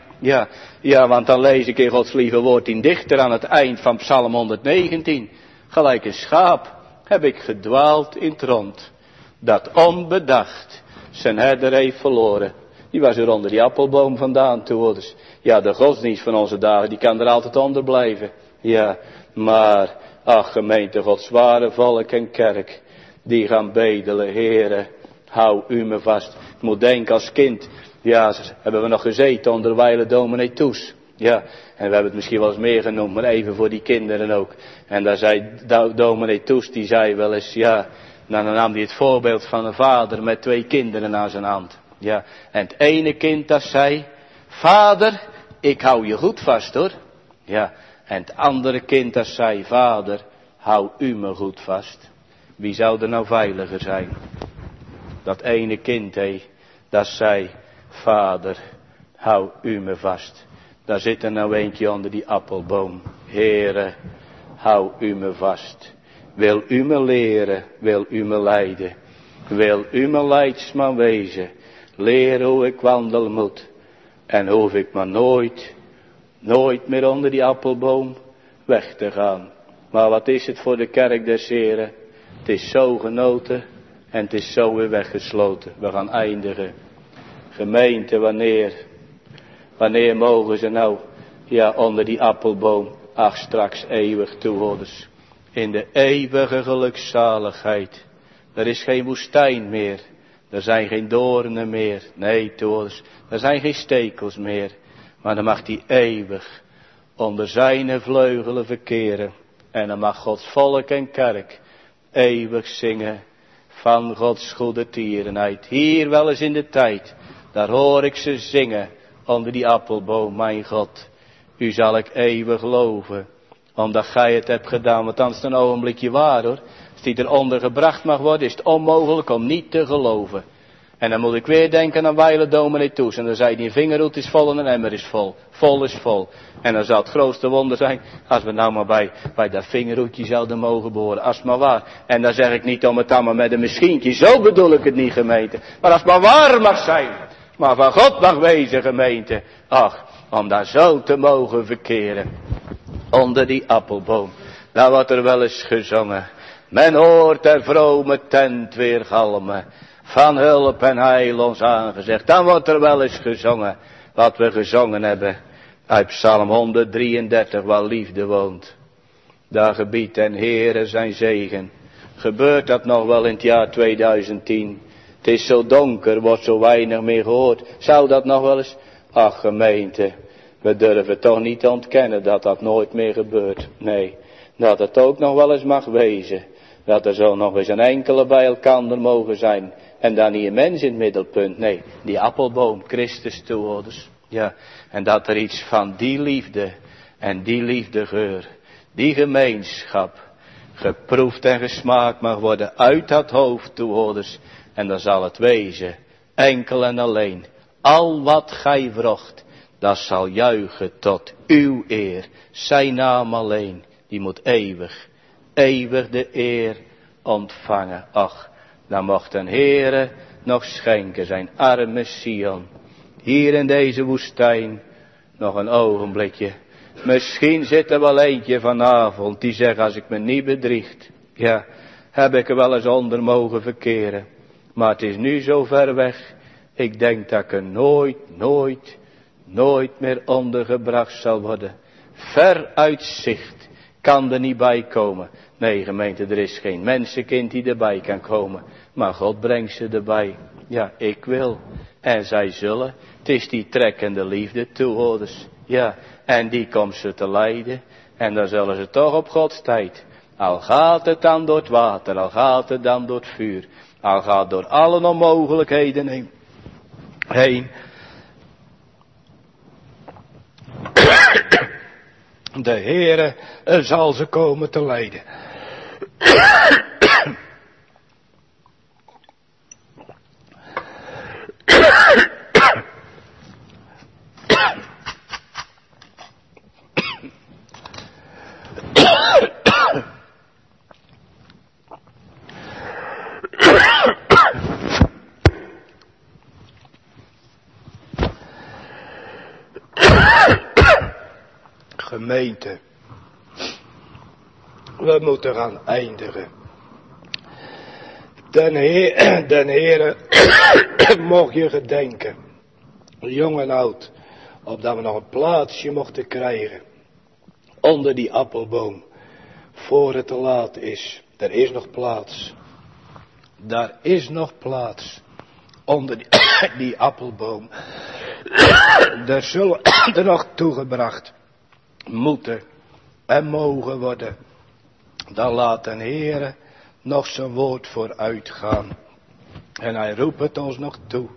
Ja, want dan lees ik in Gods lieve woord in dichter aan het eind van Psalm 119. Gelijk een schaap heb ik gedwaald in het rond. Dat onbedacht zijn herder heeft verloren. Die was er onder die appelboom vandaan toehoorders. Ja, de godsdienst van onze dagen, die kan er altijd onder blijven. Ja, maar, ach gemeente, Gods ware volk en kerk, die gaan bedelen, Heere, hou u me vast. Ik moet denken als kind, ja, hebben we nog gezeten onder wijle dominee Toes. Ja, en we hebben het misschien wel eens meer genoemd, maar even voor die kinderen ook. En daar zei dominee Toes, die zei wel eens, ja, dan nam hij het voorbeeld van een vader met 2 kinderen aan zijn hand. Ja, en het ene kind dat zei, vader, ik hou je goed vast hoor. Ja, en het andere kind dat zei, vader, hou u me goed vast. Wie zou er nou veiliger zijn? Dat ene kind, dat zei, vader, hou u me vast. Daar zit er nou eentje onder die appelboom. Heere, hou u me vast. Wil u me leren, wil u me leiden. Wil u me leidsman wezen. Leren hoe ik wandelen moet. En hoef ik maar nooit meer onder die appelboom weg te gaan. Maar wat is het voor de kerk des Heren? Het is zo genoten en het is zo weer weggesloten. We gaan eindigen. Gemeente, wanneer mogen ze nou, ja, onder die appelboom, ach straks eeuwig toehoorders. In de eeuwige gelukzaligheid. Er is geen woestijn meer. Er zijn geen doornen meer. Nee, toehoorders. Er zijn geen stekels meer. Maar dan mag die eeuwig onder zijn vleugelen verkeren. En dan mag Gods volk en kerk eeuwig zingen van Gods goede tierenheid. Hier wel eens in de tijd, daar hoor ik ze zingen onder die appelboom, mijn God. U zal ik eeuwig loven, omdat gij het hebt gedaan. Want dan is het een ogenblikje waar hoor. Als die eronder gebracht mag worden, is het onmogelijk om niet te geloven. En dan moet ik weer denken aan wijle dominee Toes. En dan zei hij, een vingerhoed is vol en een emmer is vol. Vol is vol. En dan zal het grootste wonder zijn, als we nou maar bij dat vingerhoedje zouden mogen behoren. Als het maar waar. En dan zeg ik niet om het allemaal met een misschientje. Zo bedoel ik het niet, gemeente. Maar als het maar waar mag zijn. Maar van God mag wezen, gemeente. Ach, om daar zo te mogen verkeren. Onder die appelboom. Daar wordt er wel eens gezongen. Men hoort der vrome tent weer galmen. Van hulp en heil ons aangezegd. Dan wordt er wel eens gezongen. Wat we gezongen hebben. Uit Psalm 133. Waar liefde woont. Daar gebiedt ten Heere zijn zegen. Gebeurt dat nog wel in het jaar 2010? Het is zo donker. Wordt zo weinig meer gehoord. Zou dat nog wel eens? Ach gemeente. We durven toch niet te ontkennen dat dat nooit meer gebeurt. Nee. Dat het ook nog wel eens mag wezen. Dat er zo nog eens een enkele bij elkaar mogen zijn. En dan niet een mens in het middelpunt. Nee, die appelboom, Christus toehoorders. Ja, en dat er iets van die liefde en die liefdegeur, die gemeenschap, geproefd en gesmaakt mag worden uit dat hoofd toehoorders. En dan zal het wezen, enkel en alleen, al wat gij vrocht, dat zal juichen tot uw eer. Zijn naam alleen, die moet eeuwig de eer ontvangen. Ach, dan mocht een Heere nog schenken zijn arme Sion. Hier in deze woestijn nog een ogenblikje. Misschien zit er wel eentje vanavond die zegt, als ik me niet bedriegt, ja, heb ik er wel eens onder mogen verkeren. Maar het is nu zo ver weg. Ik denk dat ik er nooit meer ondergebracht zal worden. Ver uit zicht kan er niet bij komen. Nee gemeente, er is geen mensenkind die erbij kan komen. Maar God brengt ze erbij. Ja, ik wil. En zij zullen. Het is die trekkende liefde, toehoorders. Ja, en die komt ze te leiden. En dan zullen ze toch op Gods tijd. Al gaat het dan door het water, al gaat het dan door het vuur. Al gaat door alle onmogelijkheden heen. De Heere zal ze komen te leiden. Gemeente, we moeten gaan eindigen. Den Heere mocht je gedenken, jong en oud, opdat we nog een plaatsje mochten krijgen onder die appelboom, voor het te laat is. Er is nog plaats. Daar is nog plaats onder die appelboom. Er zullen er nog toegebracht moeten en mogen worden. Dan laat de Heere nog zijn woord vooruit gaan. En hij roept het ons nog toe.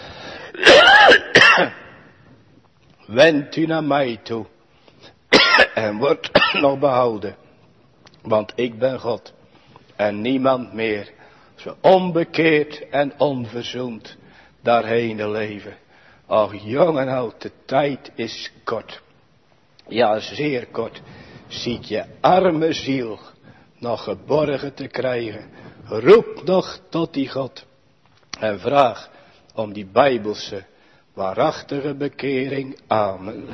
Wend u naar mij toe. En wordt nog behouden. Want ik ben God. En niemand meer. Als we onbekeerd en onverzoend daarheen leven. Ach, jong en oud, de tijd is kort. Ja, zeer kort. Ziet je arme ziel nog geborgen te krijgen. Roep nog tot die God. En vraag om die bijbelse, waarachtige bekering. Amen.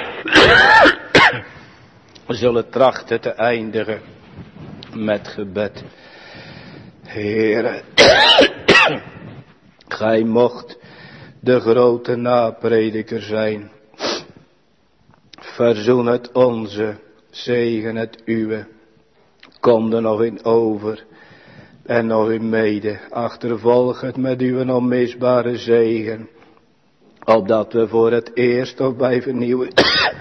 We zullen trachten te eindigen met gebed. Heere, gij mocht de grote naprediker zijn. Verzoen het onze, zegen het uwe. Kom er nog in over en nog in mede. Achtervolg het met uw onmisbare zegen. Opdat we voor het eerst of bij vernieuwen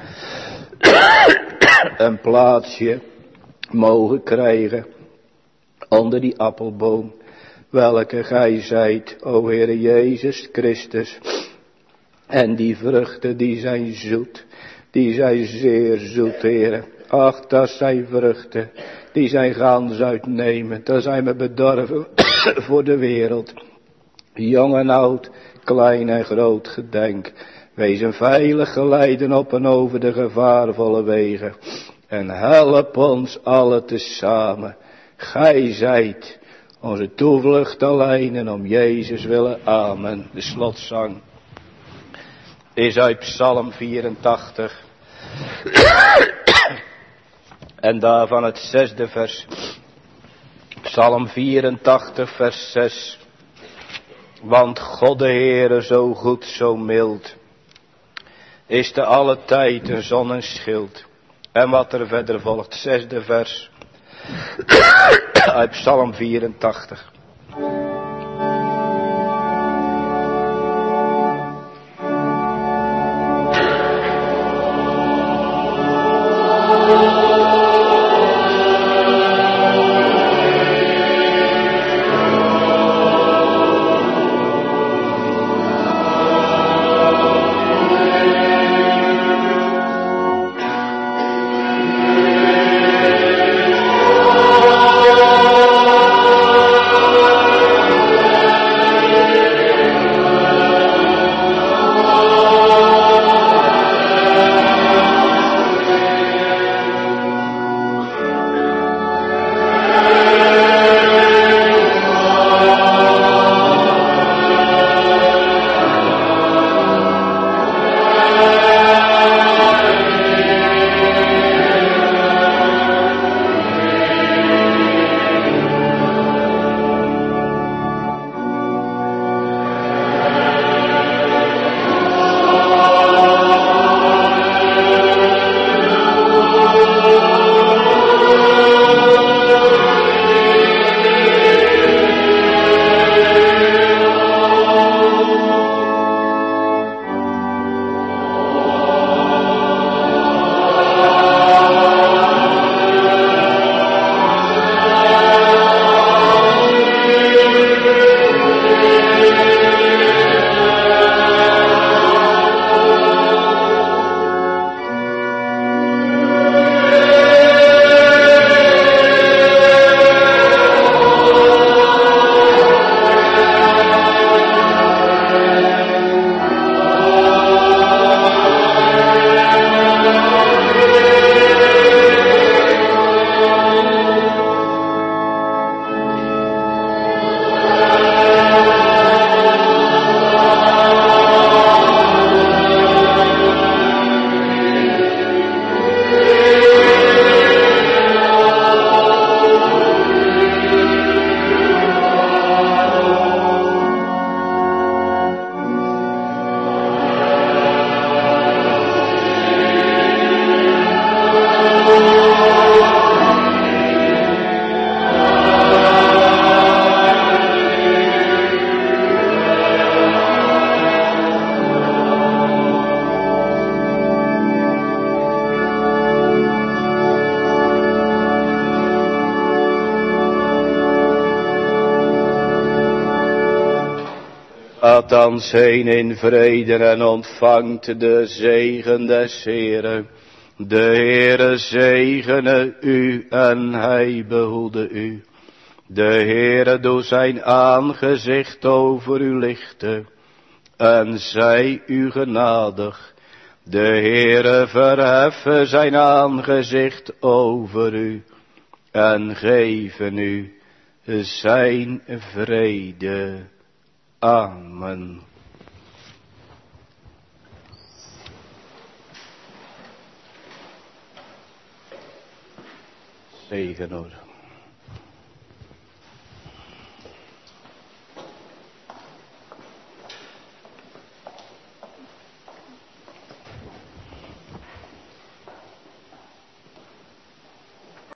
een plaatsje mogen krijgen onder die appelboom, welke gij zijt, o Heere Jezus Christus. En die vruchten die zijn zoet, die zijn zeer zoet, Heere. Ach, dat zijn vruchten, die zijn gans uitnemend, daar zijn we bedorven voor de wereld. Jong en oud, klein en groot gedenk, wees een veilig geleiden op en over de gevaarvolle wegen. En help ons alle tezamen. Gij zijt onze toevlucht alleen en om Jezus willen. Amen. De slotzang is uit Psalm 84. En daarvan het 6e vers. Psalm 84 vers 6. Want God de Heere zo goed, zo mild, is te alle tijd een zon en schild. En wat er verder volgt, 6e vers. Uit Psalm 84. Gaat dan heen in vrede en ontvangt de zegen des Heeren. De Heere zegene u en hij behoede u. De Heere doe zijn aangezicht over u lichten en zij u genadig. De Heere verheffen zijn aangezicht over u en geven u zijn vrede. Amen. Zegen hoor.